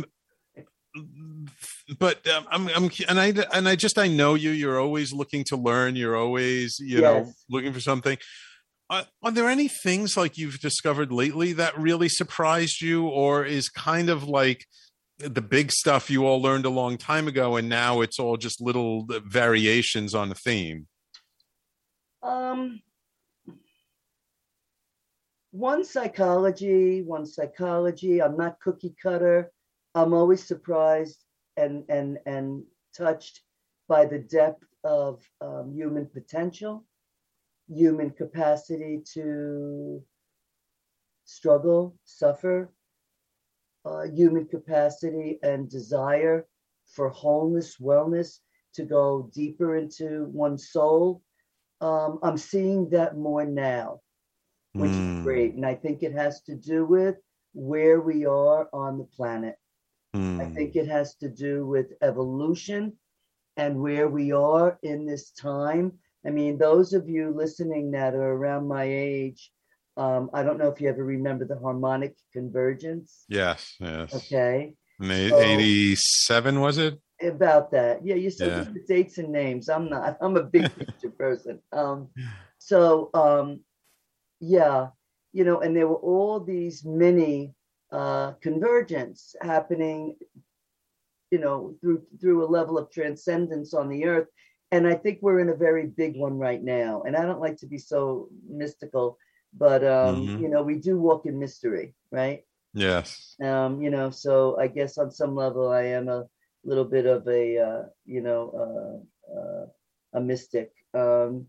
[SPEAKER 7] but um, I'm, I'm, and I, and I just, I know you. You're always looking to learn. You're always, you yes. know, looking for something. Uh, are there any things like you've discovered lately that really surprised you, or is kind of like the big stuff you all learned a long time ago, and now it's all just little variations on a theme?
[SPEAKER 8] Um, one psychology, one psychology. I'm not cookie cutter. I'm always surprised and and and touched by the depth of um, human potential, human capacity to struggle, suffer, uh, human capacity and desire for wholeness, wellness, to go deeper into one's soul. Um, I'm seeing that more now, which mm. is great. And I think it has to do with where we are on the planet. Mm. I think it has to do with evolution and where we are in this time. I mean, those of you listening that are around my age, um, I don't know if you ever remember the harmonic convergence.
[SPEAKER 7] Yes, yes.
[SPEAKER 8] Okay.
[SPEAKER 7] So, eighty-seven, was it?
[SPEAKER 8] About that. Yeah, you're so good with dates and names. I'm not. I'm a big picture person. Um, so, um, yeah, you know, and there were all these mini uh, convergence happening, you know, through through a level of transcendence on the earth. And I think we're in a very big one right now. And I don't like to be so mystical, but, um, mm-hmm. you know, we do walk in mystery, right?
[SPEAKER 7] Yes.
[SPEAKER 8] Um, you know, so I guess on some level I am a little bit of a, uh, you know, uh, uh, a mystic. Um,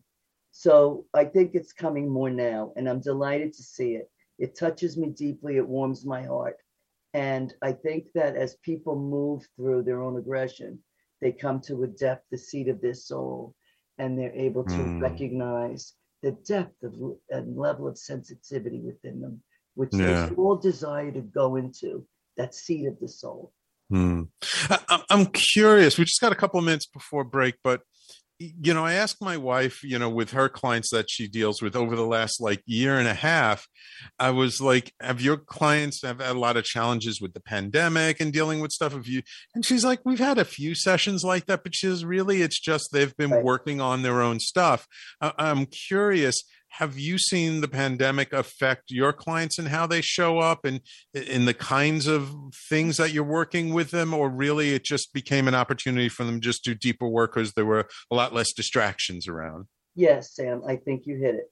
[SPEAKER 8] so I think it's coming more now, and I'm delighted to see it. It touches me deeply. It warms my heart. And I think that as people move through their own aggression, they come to a depth, the seat of their soul, and they're able to mm. recognize the depth of and level of sensitivity within them, which yeah. they all desire to go into, that seat of the soul.
[SPEAKER 7] Hmm. I, I'm curious. We just got a couple of minutes before break, but you know, I asked my wife, you know, with her clients that she deals with over the last like year and a half, I was like, have your clients have had a lot of challenges with the pandemic and dealing with stuff? Have you? And she's like, we've had a few sessions like that, but she says, really, it's just they've been right. working on their own stuff. I, I'm curious. Have you seen the pandemic affect your clients and how they show up and in the kinds of things that you're working with them, or really it just became an opportunity for them just to do deeper work because there were a lot less distractions around?
[SPEAKER 8] Yes, Sam, I think you hit it.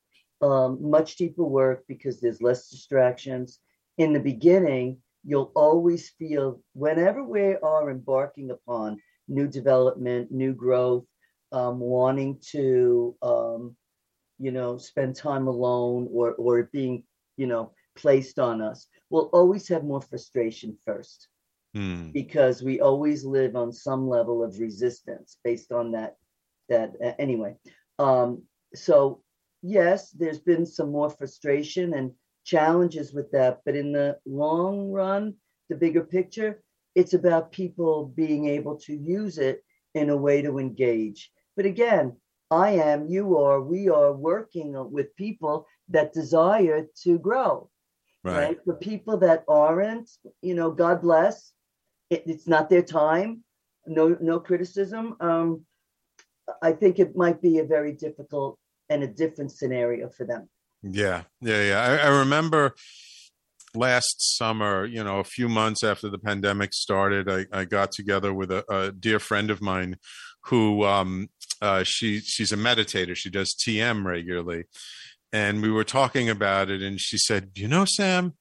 [SPEAKER 8] Um, much deeper work because there's less distractions. In the beginning, you'll always feel whenever we are embarking upon new development, new growth, um, wanting to, um, you know, spend time alone or or being, you know, placed on us, we'll always have more frustration first mm. because we always live on some level of resistance based on that, that uh, anyway. Um, so yes, there's been some more frustration and challenges with that, but in the long run, the bigger picture, it's about people being able to use it in a way to engage. But again, I am, you are, we are working with people that desire to grow, right? right? For people that aren't, you know, God bless, it, it's not their time, no, no criticism. Um, I think it might be a very difficult and a different scenario for them.
[SPEAKER 7] Yeah, yeah, yeah. I, I remember last summer, you know, a few months after the pandemic started, I, I got together with a, a dear friend of mine who, um, Uh, she she's a meditator. She does T M regularly. And we were talking about it. And she said, you know, Sam,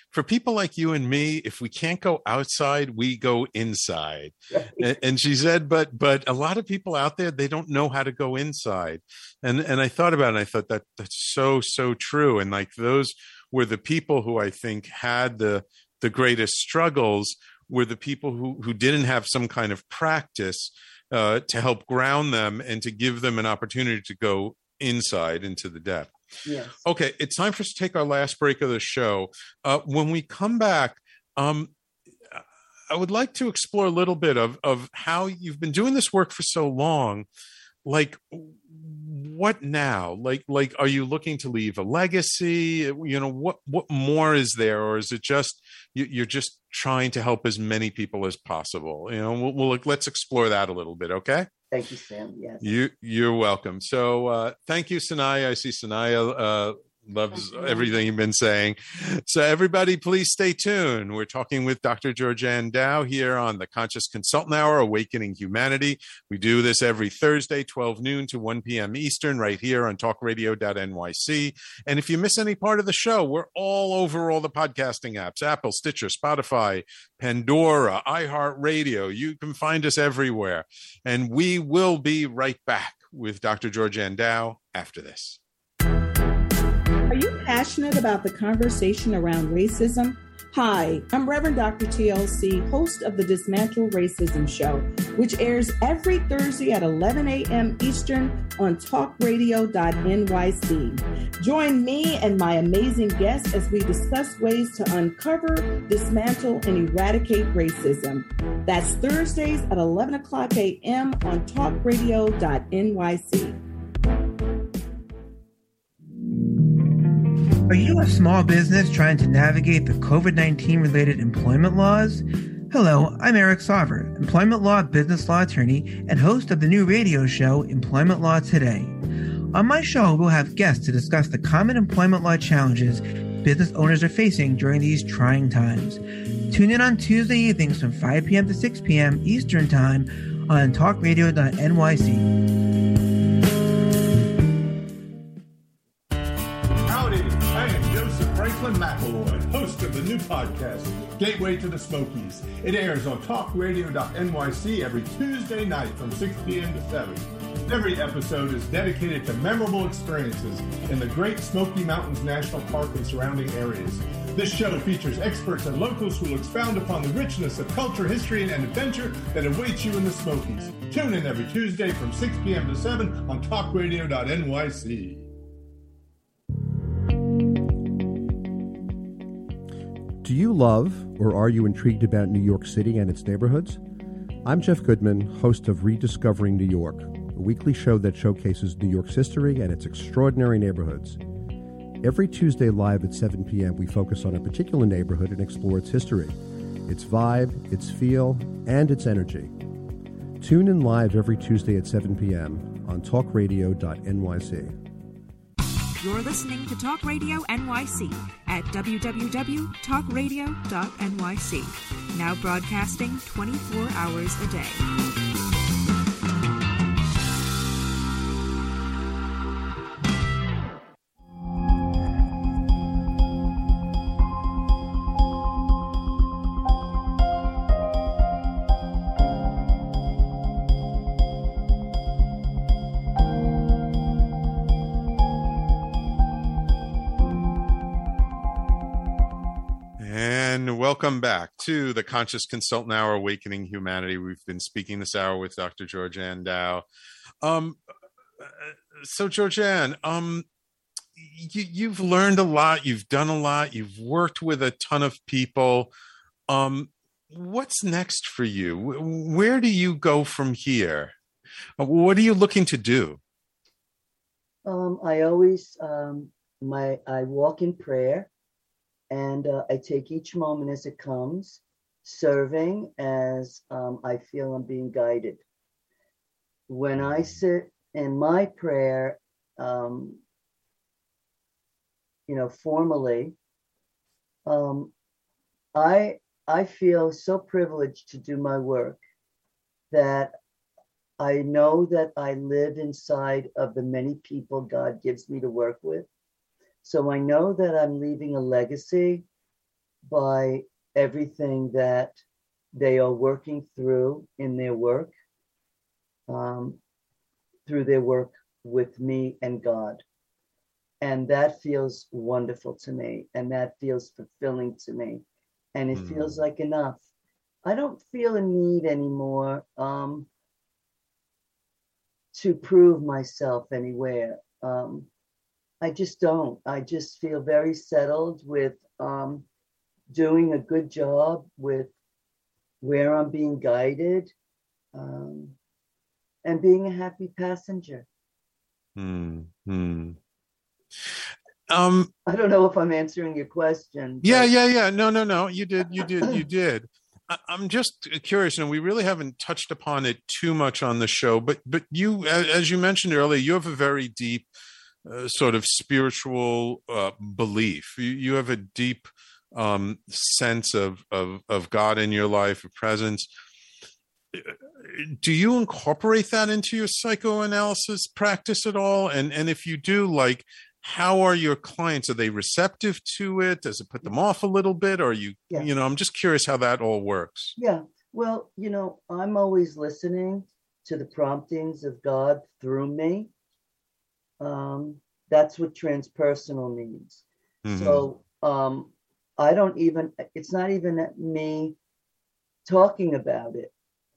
[SPEAKER 7] for people like you and me, if we can't go outside, we go inside. and, and she said, but but a lot of people out there, they don't know how to go inside. And and I thought about it, and I thought that that's so, so true. And like those were the people who I think had the the greatest struggles, were the people who who didn't have some kind of practice uh, to help ground them and to give them an opportunity to go inside into the depth.
[SPEAKER 8] Yes.
[SPEAKER 7] Okay, it's time for us to take our last break of the show. Uh, when we come back, um, I would like to explore a little bit of, of how you've been doing this work for so long. Like, what now? Like, like, are you looking to leave a legacy? You know, what what more is there, or is it just you, you're just trying to help as many people as possible? You know, we'll, we'll let's explore that a little bit. Okay.
[SPEAKER 8] Thank you, Sam. Yes.
[SPEAKER 7] You, you're welcome. So uh, thank you, Sanaya. I see Sanaya uh, loves everything you've been saying. So everybody, please stay tuned. We're talking with Doctor Georgianne Dow here on the Conscious Consultant Hour, Awakening Humanity. We do this every Thursday, twelve noon to one p.m. Eastern, right here on talk radio dot N Y C. And if you miss any part of the show, we're all over all the podcasting apps, Apple, Stitcher, Spotify, Pandora, iHeartRadio. You can find us everywhere. And we will be right back with Doctor Georgianne Dow after this.
[SPEAKER 18] Are you passionate about the conversation around racism? Hi, I'm Reverend Doctor T L C, host of the Dismantle Racism Show, which airs every Thursday at eleven a.m. Eastern on talk radio dot N Y C. Join me and my amazing guests as we discuss ways to uncover, dismantle, and eradicate racism. That's Thursdays at eleven o'clock a.m. on talk radio dot N Y C.
[SPEAKER 19] Are you a small business trying to navigate the covid nineteen related employment laws? Hello, I'm Eric Sauver, employment law business law attorney and host of the new radio show, Employment Law Today. On my show, we'll have guests to discuss the common employment law challenges business owners are facing during these trying times. Tune in on Tuesday evenings from five p.m. to six p.m. Eastern Time on talk radio dot N Y C.
[SPEAKER 11] McElroy, host of the new podcast, Gateway to the Smokies. It airs on talk radio dot N Y C every Tuesday night from six p.m. to seven. Every episode is dedicated to memorable experiences in the Great Smoky Mountains National Park and surrounding areas. This show features experts and locals who will expound upon the richness of culture, history, and adventure that awaits you in the Smokies. Tune in every Tuesday from six p.m. to seven on talk radio dot N Y C.
[SPEAKER 20] Do you love or are you intrigued about New York City and its neighborhoods? I'm Jeff Goodman, host of Rediscovering New York, a weekly show that showcases New York's history and its extraordinary neighborhoods. Every Tuesday live at seven p.m. we focus on a particular neighborhood and explore its history, its vibe, its feel, and its energy. Tune in live every Tuesday at seven p.m. on talk radio dot N Y C.
[SPEAKER 17] You're listening to Talk Radio N Y C at w w w dot talk radio dot N Y C. Now broadcasting twenty-four hours a day.
[SPEAKER 7] Welcome back to the Conscious Consultant Hour, Awakening Humanity. We've been speaking this hour with Doctor Georgianne Dow. Um, so, Georgianne, um, you, you've learned a lot. You've done a lot. You've worked with a ton of people. Um, what's next for you? Where do you go from here? What are you looking to do?
[SPEAKER 8] Um, I always, um, my, I walk in prayer. And uh, I take each moment as it comes, serving as um, I feel I'm being guided. When I sit in my prayer, um, you know, formally, um, I I feel so privileged to do my work that I know that I live inside of the many people God gives me to work with. So I know that I'm leaving a legacy by everything that they are working through in their work, um, through their work with me and God. And that feels wonderful to me, and that feels fulfilling to me, and it mm. feels like enough. I don't feel a need anymore um, to prove myself anywhere. Um, I just don't. I just feel very settled with um, doing a good job with where I'm being guided, um, and being a happy passenger.
[SPEAKER 7] Hmm. Hmm. Um,
[SPEAKER 8] I don't know if I'm answering your question.
[SPEAKER 7] Yeah, yeah, yeah. No, no, no. You did, you did, you did. I, I'm just curious, and we really haven't touched upon it too much on the show, but but you, as you mentioned earlier, you have a very deep uh, sort of spiritual uh, belief. You, you have a deep um, sense of, of of God in your life, a presence. Do you incorporate that into your psychoanalysis practice at all? And and if you do, like, how are your clients? Are they receptive to it? Does it put them off a little bit? Or are you, yeah. you know, I'm just curious how that all works.
[SPEAKER 8] Yeah. Well, you know, I'm always listening to the promptings of God through me. Um, that's what transpersonal means. Mm-hmm. So um, I don't even, it's not even me talking about it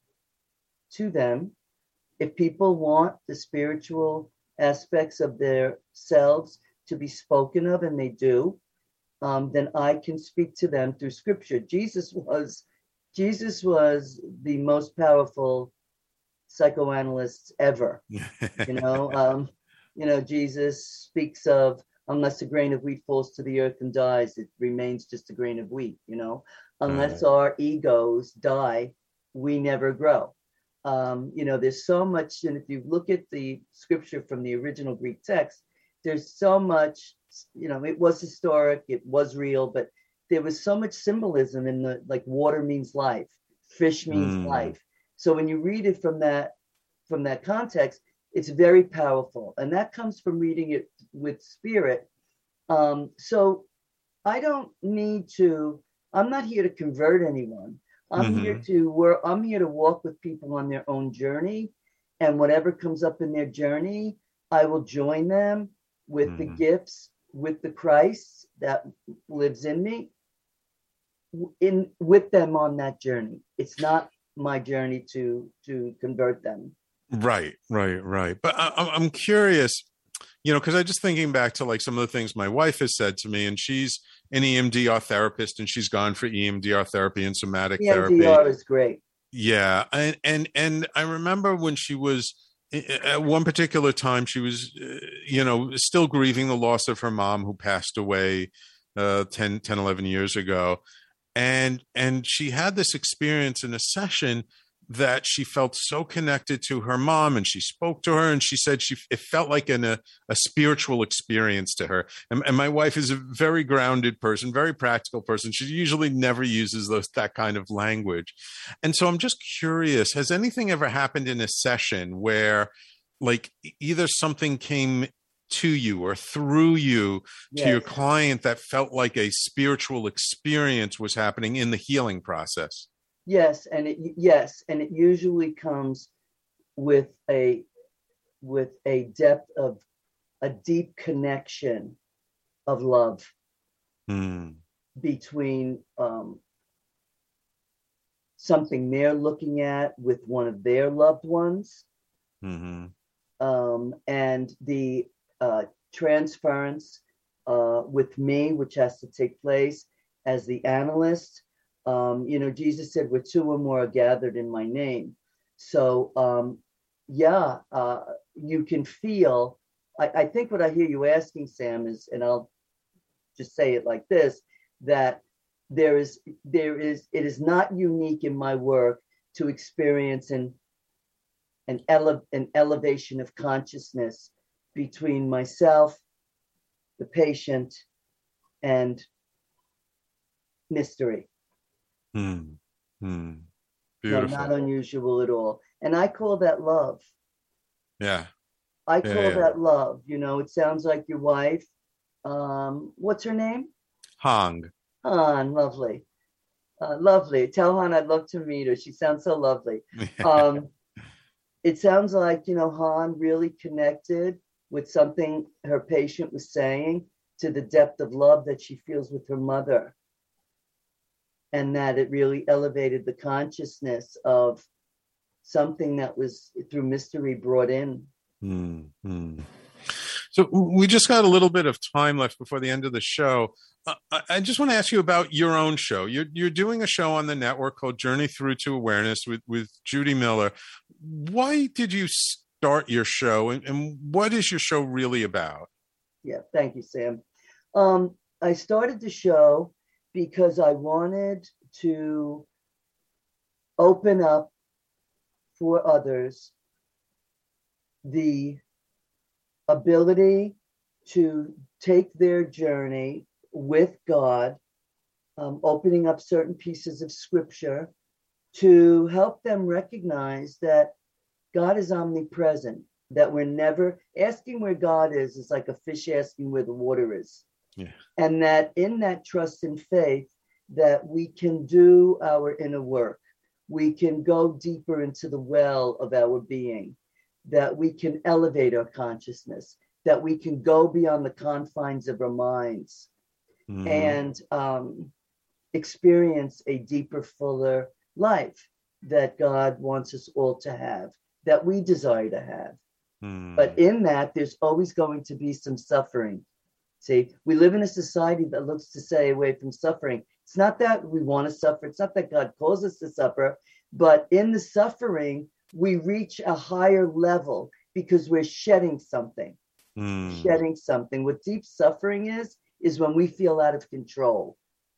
[SPEAKER 8] to them. If people want the spiritual aspects of their selves to be spoken of, and they do, um, then I can speak to them through scripture. Jesus was, Jesus was the most powerful psychoanalyst ever. you know, um, you know, Jesus speaks of, unless a grain of wheat falls to the earth and dies, it remains just a grain of wheat. You know, unless right. our egos die, we never grow. Um, you know, there's so much, and if you look at the scripture from the original Greek text, there's so much, you know, it was historic, it was real, but there was so much symbolism in the, like, water means life, fish means mm. life. So when you read it from that, from that context, it's very powerful. And that comes from reading it with spirit. Um, so I don't need to, I'm not here to convert anyone. I'm mm-hmm. here to work. I'm here to walk with people on their own journey, and whatever comes up in their journey, I will join them with mm-hmm. the gifts, with the Christ that lives in me, in with them on that journey. It's not my journey to to convert them.
[SPEAKER 7] Right, right, right. But I, I'm curious, you know, because I'm just thinking back to, like, some of the things my wife has said to me, and she's an E M D R therapist, and she's gone for E M D R therapy and somatic therapy.
[SPEAKER 8] E M D R is great.
[SPEAKER 7] Yeah. And, and, and I remember when she was, at one particular time, she was, you know, still grieving the loss of her mom, who passed away uh, ten, ten, eleven years ago. And, and she had this experience in a session that she felt so connected to her mom, and she spoke to her, and she said she it felt like an, a, a spiritual experience to her. And, and my wife is a very grounded person, very practical person. She usually never uses those that kind of language. And so I'm just curious, has anything ever happened in a session where, like, either something came to you or through you to yes. your client that felt like a spiritual experience was happening in the healing process?
[SPEAKER 8] Yes, and it yes, and it usually comes with a with a depth of a deep connection of love
[SPEAKER 7] mm.
[SPEAKER 8] between um, something they're looking at with one of their loved ones,
[SPEAKER 7] mm-hmm.
[SPEAKER 8] um, and the uh, transference uh, with me, which has to take place as the analyst. Um, you know, Jesus said, where two or more are gathered in my name. So, um, yeah, uh, you can feel, I, I think what I hear you asking, Sam, is, and I'll just say it like this, that there is, there is, it is not unique in my work to experience an, an, ele- an elevation of consciousness between myself, the patient, and mystery.
[SPEAKER 7] Hmm. Hmm. Beautiful.
[SPEAKER 8] No, not unusual at all. And I call that love.
[SPEAKER 7] Yeah.
[SPEAKER 8] I
[SPEAKER 7] yeah,
[SPEAKER 8] call
[SPEAKER 7] yeah.
[SPEAKER 8] that love. You know, it sounds like your wife. Um, what's her name?
[SPEAKER 7] Hong.
[SPEAKER 8] Han, lovely. Uh, lovely. Tell Han I'd love to meet her. She sounds so lovely. Um, it sounds like, you know, Han really connected with something her patient was saying to the depth of love that she feels with her mother. And that it really elevated the consciousness of something that was through mystery brought in.
[SPEAKER 7] Mm-hmm. So we just got a little bit of time left before the end of the show. Uh, I, I just want to ask you about your own show. You're you're doing a show on the network called Journey Through to Awareness with, with Judy Miller. Why did you start your show, and, and what is your show really about?
[SPEAKER 8] Yeah, thank you, Sam. Um, I started the show because I wanted to open up for others the ability to take their journey with God, um, opening up certain pieces of scripture to help them recognize that God is omnipresent, that we're never asking where God is, is like a fish asking where the water is. Yeah. And that in that trust and faith, that we can do our inner work. We can go deeper into the well of our being, that we can elevate our consciousness, that we can go beyond the confines of our minds mm. and um, experience a deeper, fuller life that God wants us all to have, that we desire to have. Mm. But in that, there's always going to be some suffering. See, we live in a society that looks to stay away from suffering. It's not that we want to suffer. It's not that God calls us to suffer, but in the suffering, we reach a higher level because we're shedding something, mm. shedding something. What deep suffering is, is when we feel out of control.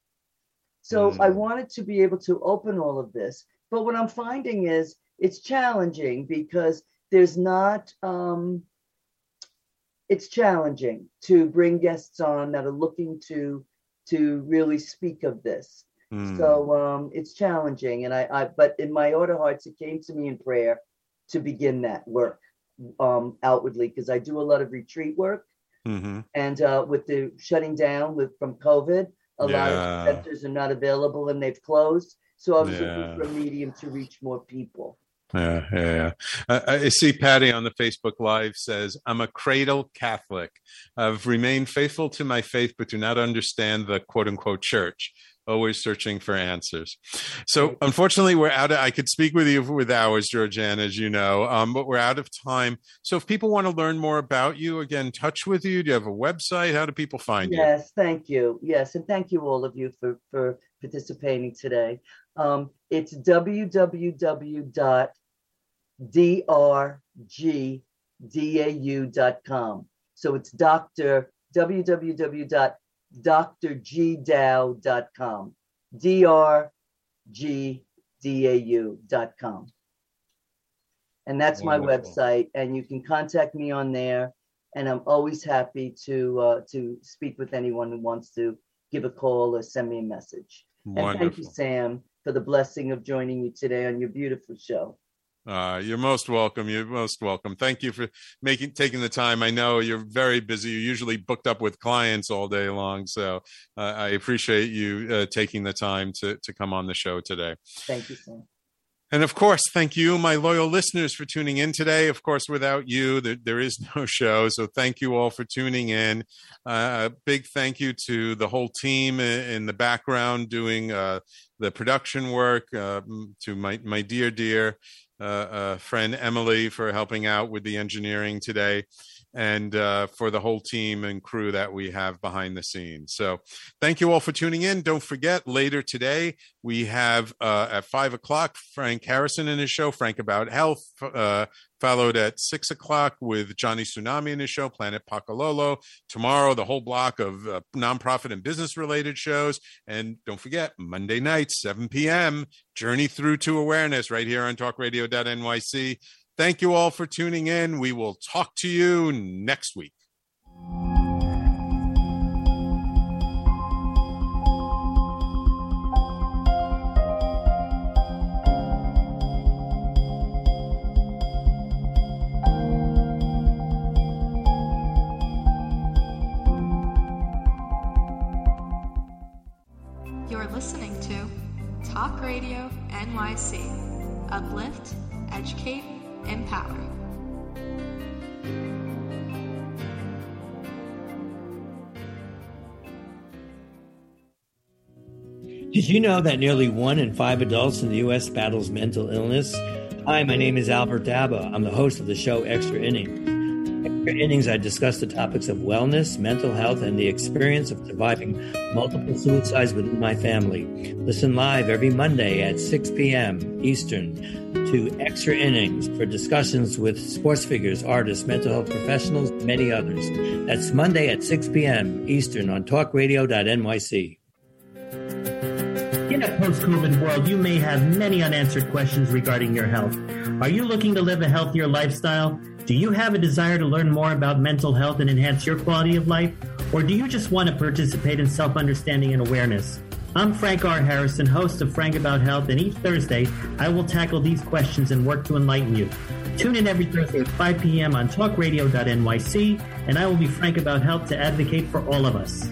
[SPEAKER 8] So mm. I wanted to be able to open all of this. But what I'm finding is it's challenging because there's not, um, it's challenging to bring guests on that are looking to, to really speak of this. Mm. So um, it's challenging. And I, I, but in my heart of hearts, it came to me in prayer to begin that work um, outwardly, because I do a lot of retreat work. Mm-hmm. And uh, with the shutting down with from COVID, a yeah. lot of centers are not available and they've closed. So I was yeah. looking for a medium to reach more people.
[SPEAKER 7] Yeah, yeah. Uh, I see Patty on the Facebook Live says, I'm a cradle Catholic. I've remained faithful to my faith, but do not understand the quote unquote church. Always searching for answers. So unfortunately, we're out of, I could speak with you with hours, Georgianne, as you know, um, but we're out of time. So if people want to learn more about you, again, touch with you, do you have a website? How do people find
[SPEAKER 8] yes,
[SPEAKER 7] you?
[SPEAKER 8] Yes, thank you. Yes, and thank you all of you for, for participating today. Um, it's w w w dot d r g dau dot com. So it's Doctor w w w dot dr g dau dot com. D R G D A U dot com. And that's Wonderful. My website. And you can contact me on there. And I'm always happy to uh, to speak with anyone who wants to give a call or send me a message. Wonderful. And thank you, Sam, for the blessing of joining me today on your beautiful show.
[SPEAKER 7] Uh, you're most welcome. You're most welcome. Thank you for making taking the time. I know you're very busy. You're usually booked up with clients all day long. So uh, I appreciate you uh, taking the time to, to come on the show today.
[SPEAKER 8] Thank you, Sam.
[SPEAKER 7] And of course, thank you, my loyal listeners, for tuning in today. Of course, without you, there, there is no show. So thank you all for tuning in. Uh, a big thank you to the whole team in the background doing uh, the production work, uh, to my, my dear, dear uh, uh, friend Emily for helping out with the engineering today, and uh, for the whole team and crew that we have behind the scenes. So thank you all for tuning in. Don't forget, later today, we have uh, at five o'clock, Frank Harrison in his show, Frank About Health, uh, followed at six o'clock with Johnny Tsunami in his show, Planet Pakalolo. Tomorrow, the whole block of uh, nonprofit and business-related shows. And don't forget, Monday nights, seven p.m., Journey Through to Awareness right here on talk radio dot n y c. Thank you all for tuning in. We will talk to you next week.
[SPEAKER 21] Radio N Y C. Uplift, educate, empower.
[SPEAKER 22] Did you know that nearly one in five adults in the U S battles mental illness? Hi, my name is Albert Daba. I'm the host of the show Extra Innings. Extra Innings, I discuss the topics of wellness, mental health, and the experience of surviving multiple suicides within my family. Listen live every Monday at six p.m. Eastern to Extra Innings for discussions with sports figures, artists, mental health professionals, and many others. That's Monday at six p.m. Eastern on talk radio dot N Y C. In a post-COVID world, you may have many unanswered questions regarding your health. Are you looking to live a healthier lifestyle? Do you have a desire to learn more about mental health and enhance your quality of life? Or do you just want to participate in self-understanding and awareness? I'm Frank R. Harrison, host of Frank About Health, and each Thursday, I will tackle these questions and work to enlighten you. Tune in every Thursday at five p.m. on talk radio dot N Y C, and I will be Frank About Health to advocate for all of us.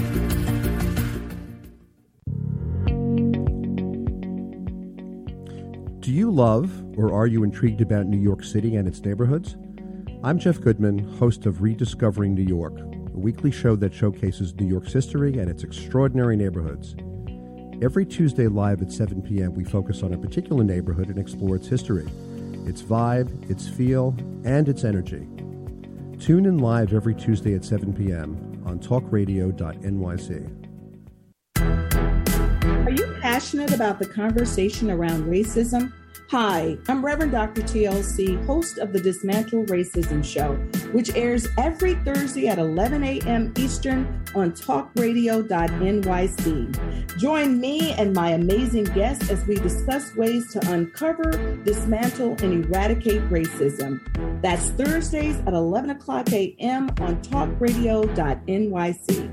[SPEAKER 20] Do you love or are you intrigued about New York City and its neighborhoods? I'm Jeff Goodman, host of Rediscovering New York, a weekly show that showcases New York's history and its extraordinary neighborhoods. Every Tuesday live at seven p.m. we focus on a particular neighborhood and explore its history, its vibe, its feel, and its energy. Tune in live every Tuesday at seven p.m. on talk radio dot N Y C.
[SPEAKER 18] Are you passionate about the conversation around racism? Hi, I'm Reverend Doctor T L C, host of the Dismantle Racism Show, which airs every Thursday at eleven a.m. Eastern on talk radio dot N Y C. Join me and my amazing guests as we discuss ways to uncover, dismantle, and eradicate racism. That's Thursdays at eleven o'clock a.m. on talk radio dot N Y C.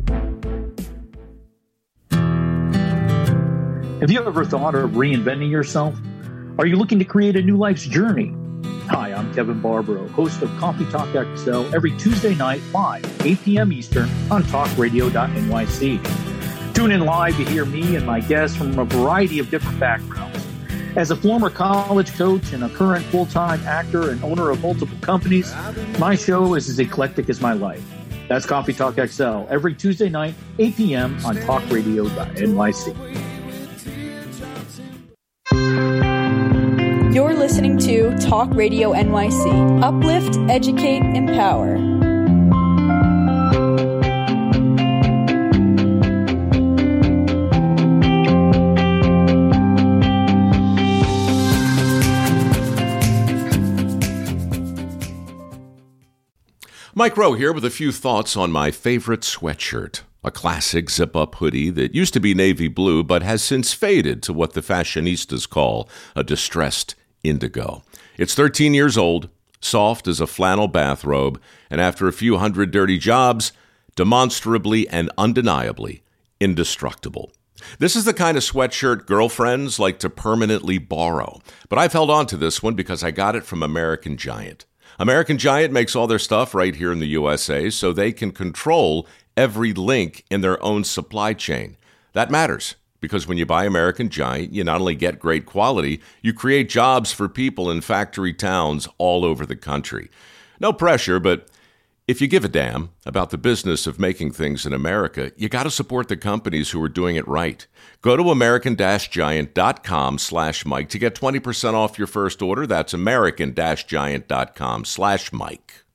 [SPEAKER 9] Have you ever thought of reinventing yourself? Are you looking to create a new life's journey? Hi, I'm Kevin Barbaro, host of Coffee Talk X L every Tuesday night live, eight p.m. Eastern on talk radio dot N Y C. Tune in live to hear me and my guests from a variety of different backgrounds. As a former college coach and a current full-time actor and owner of multiple companies, my show is as eclectic as my life. That's Coffee Talk X L every Tuesday night, eight p.m. on talk radio dot N Y C.
[SPEAKER 12] You're listening to Talk Radio N Y C. Uplift, educate, empower.
[SPEAKER 23] Mike Rowe here with a few thoughts on my favorite sweatshirt. A classic zip-up hoodie that used to be navy blue but has since faded to what the fashionistas call a distressed indigo. It's thirteen years old, soft as a flannel bathrobe, and after a few hundred dirty jobs, demonstrably and undeniably indestructible. This is the kind of sweatshirt girlfriends like to permanently borrow, but I've held on to this one because I got it from American Giant. American Giant makes all their stuff right here in the U S A so they can control every link in their own supply chain. That matters. Because when you buy American Giant, you not only get great quality, you create jobs for people in factory towns all over the country. No pressure, but if you give a damn about the business of making things in America, you got to support the companies who are doing it right. Go to american giant dot com slash Mike to get twenty percent off your first order. That's american giant dot com slash Mike.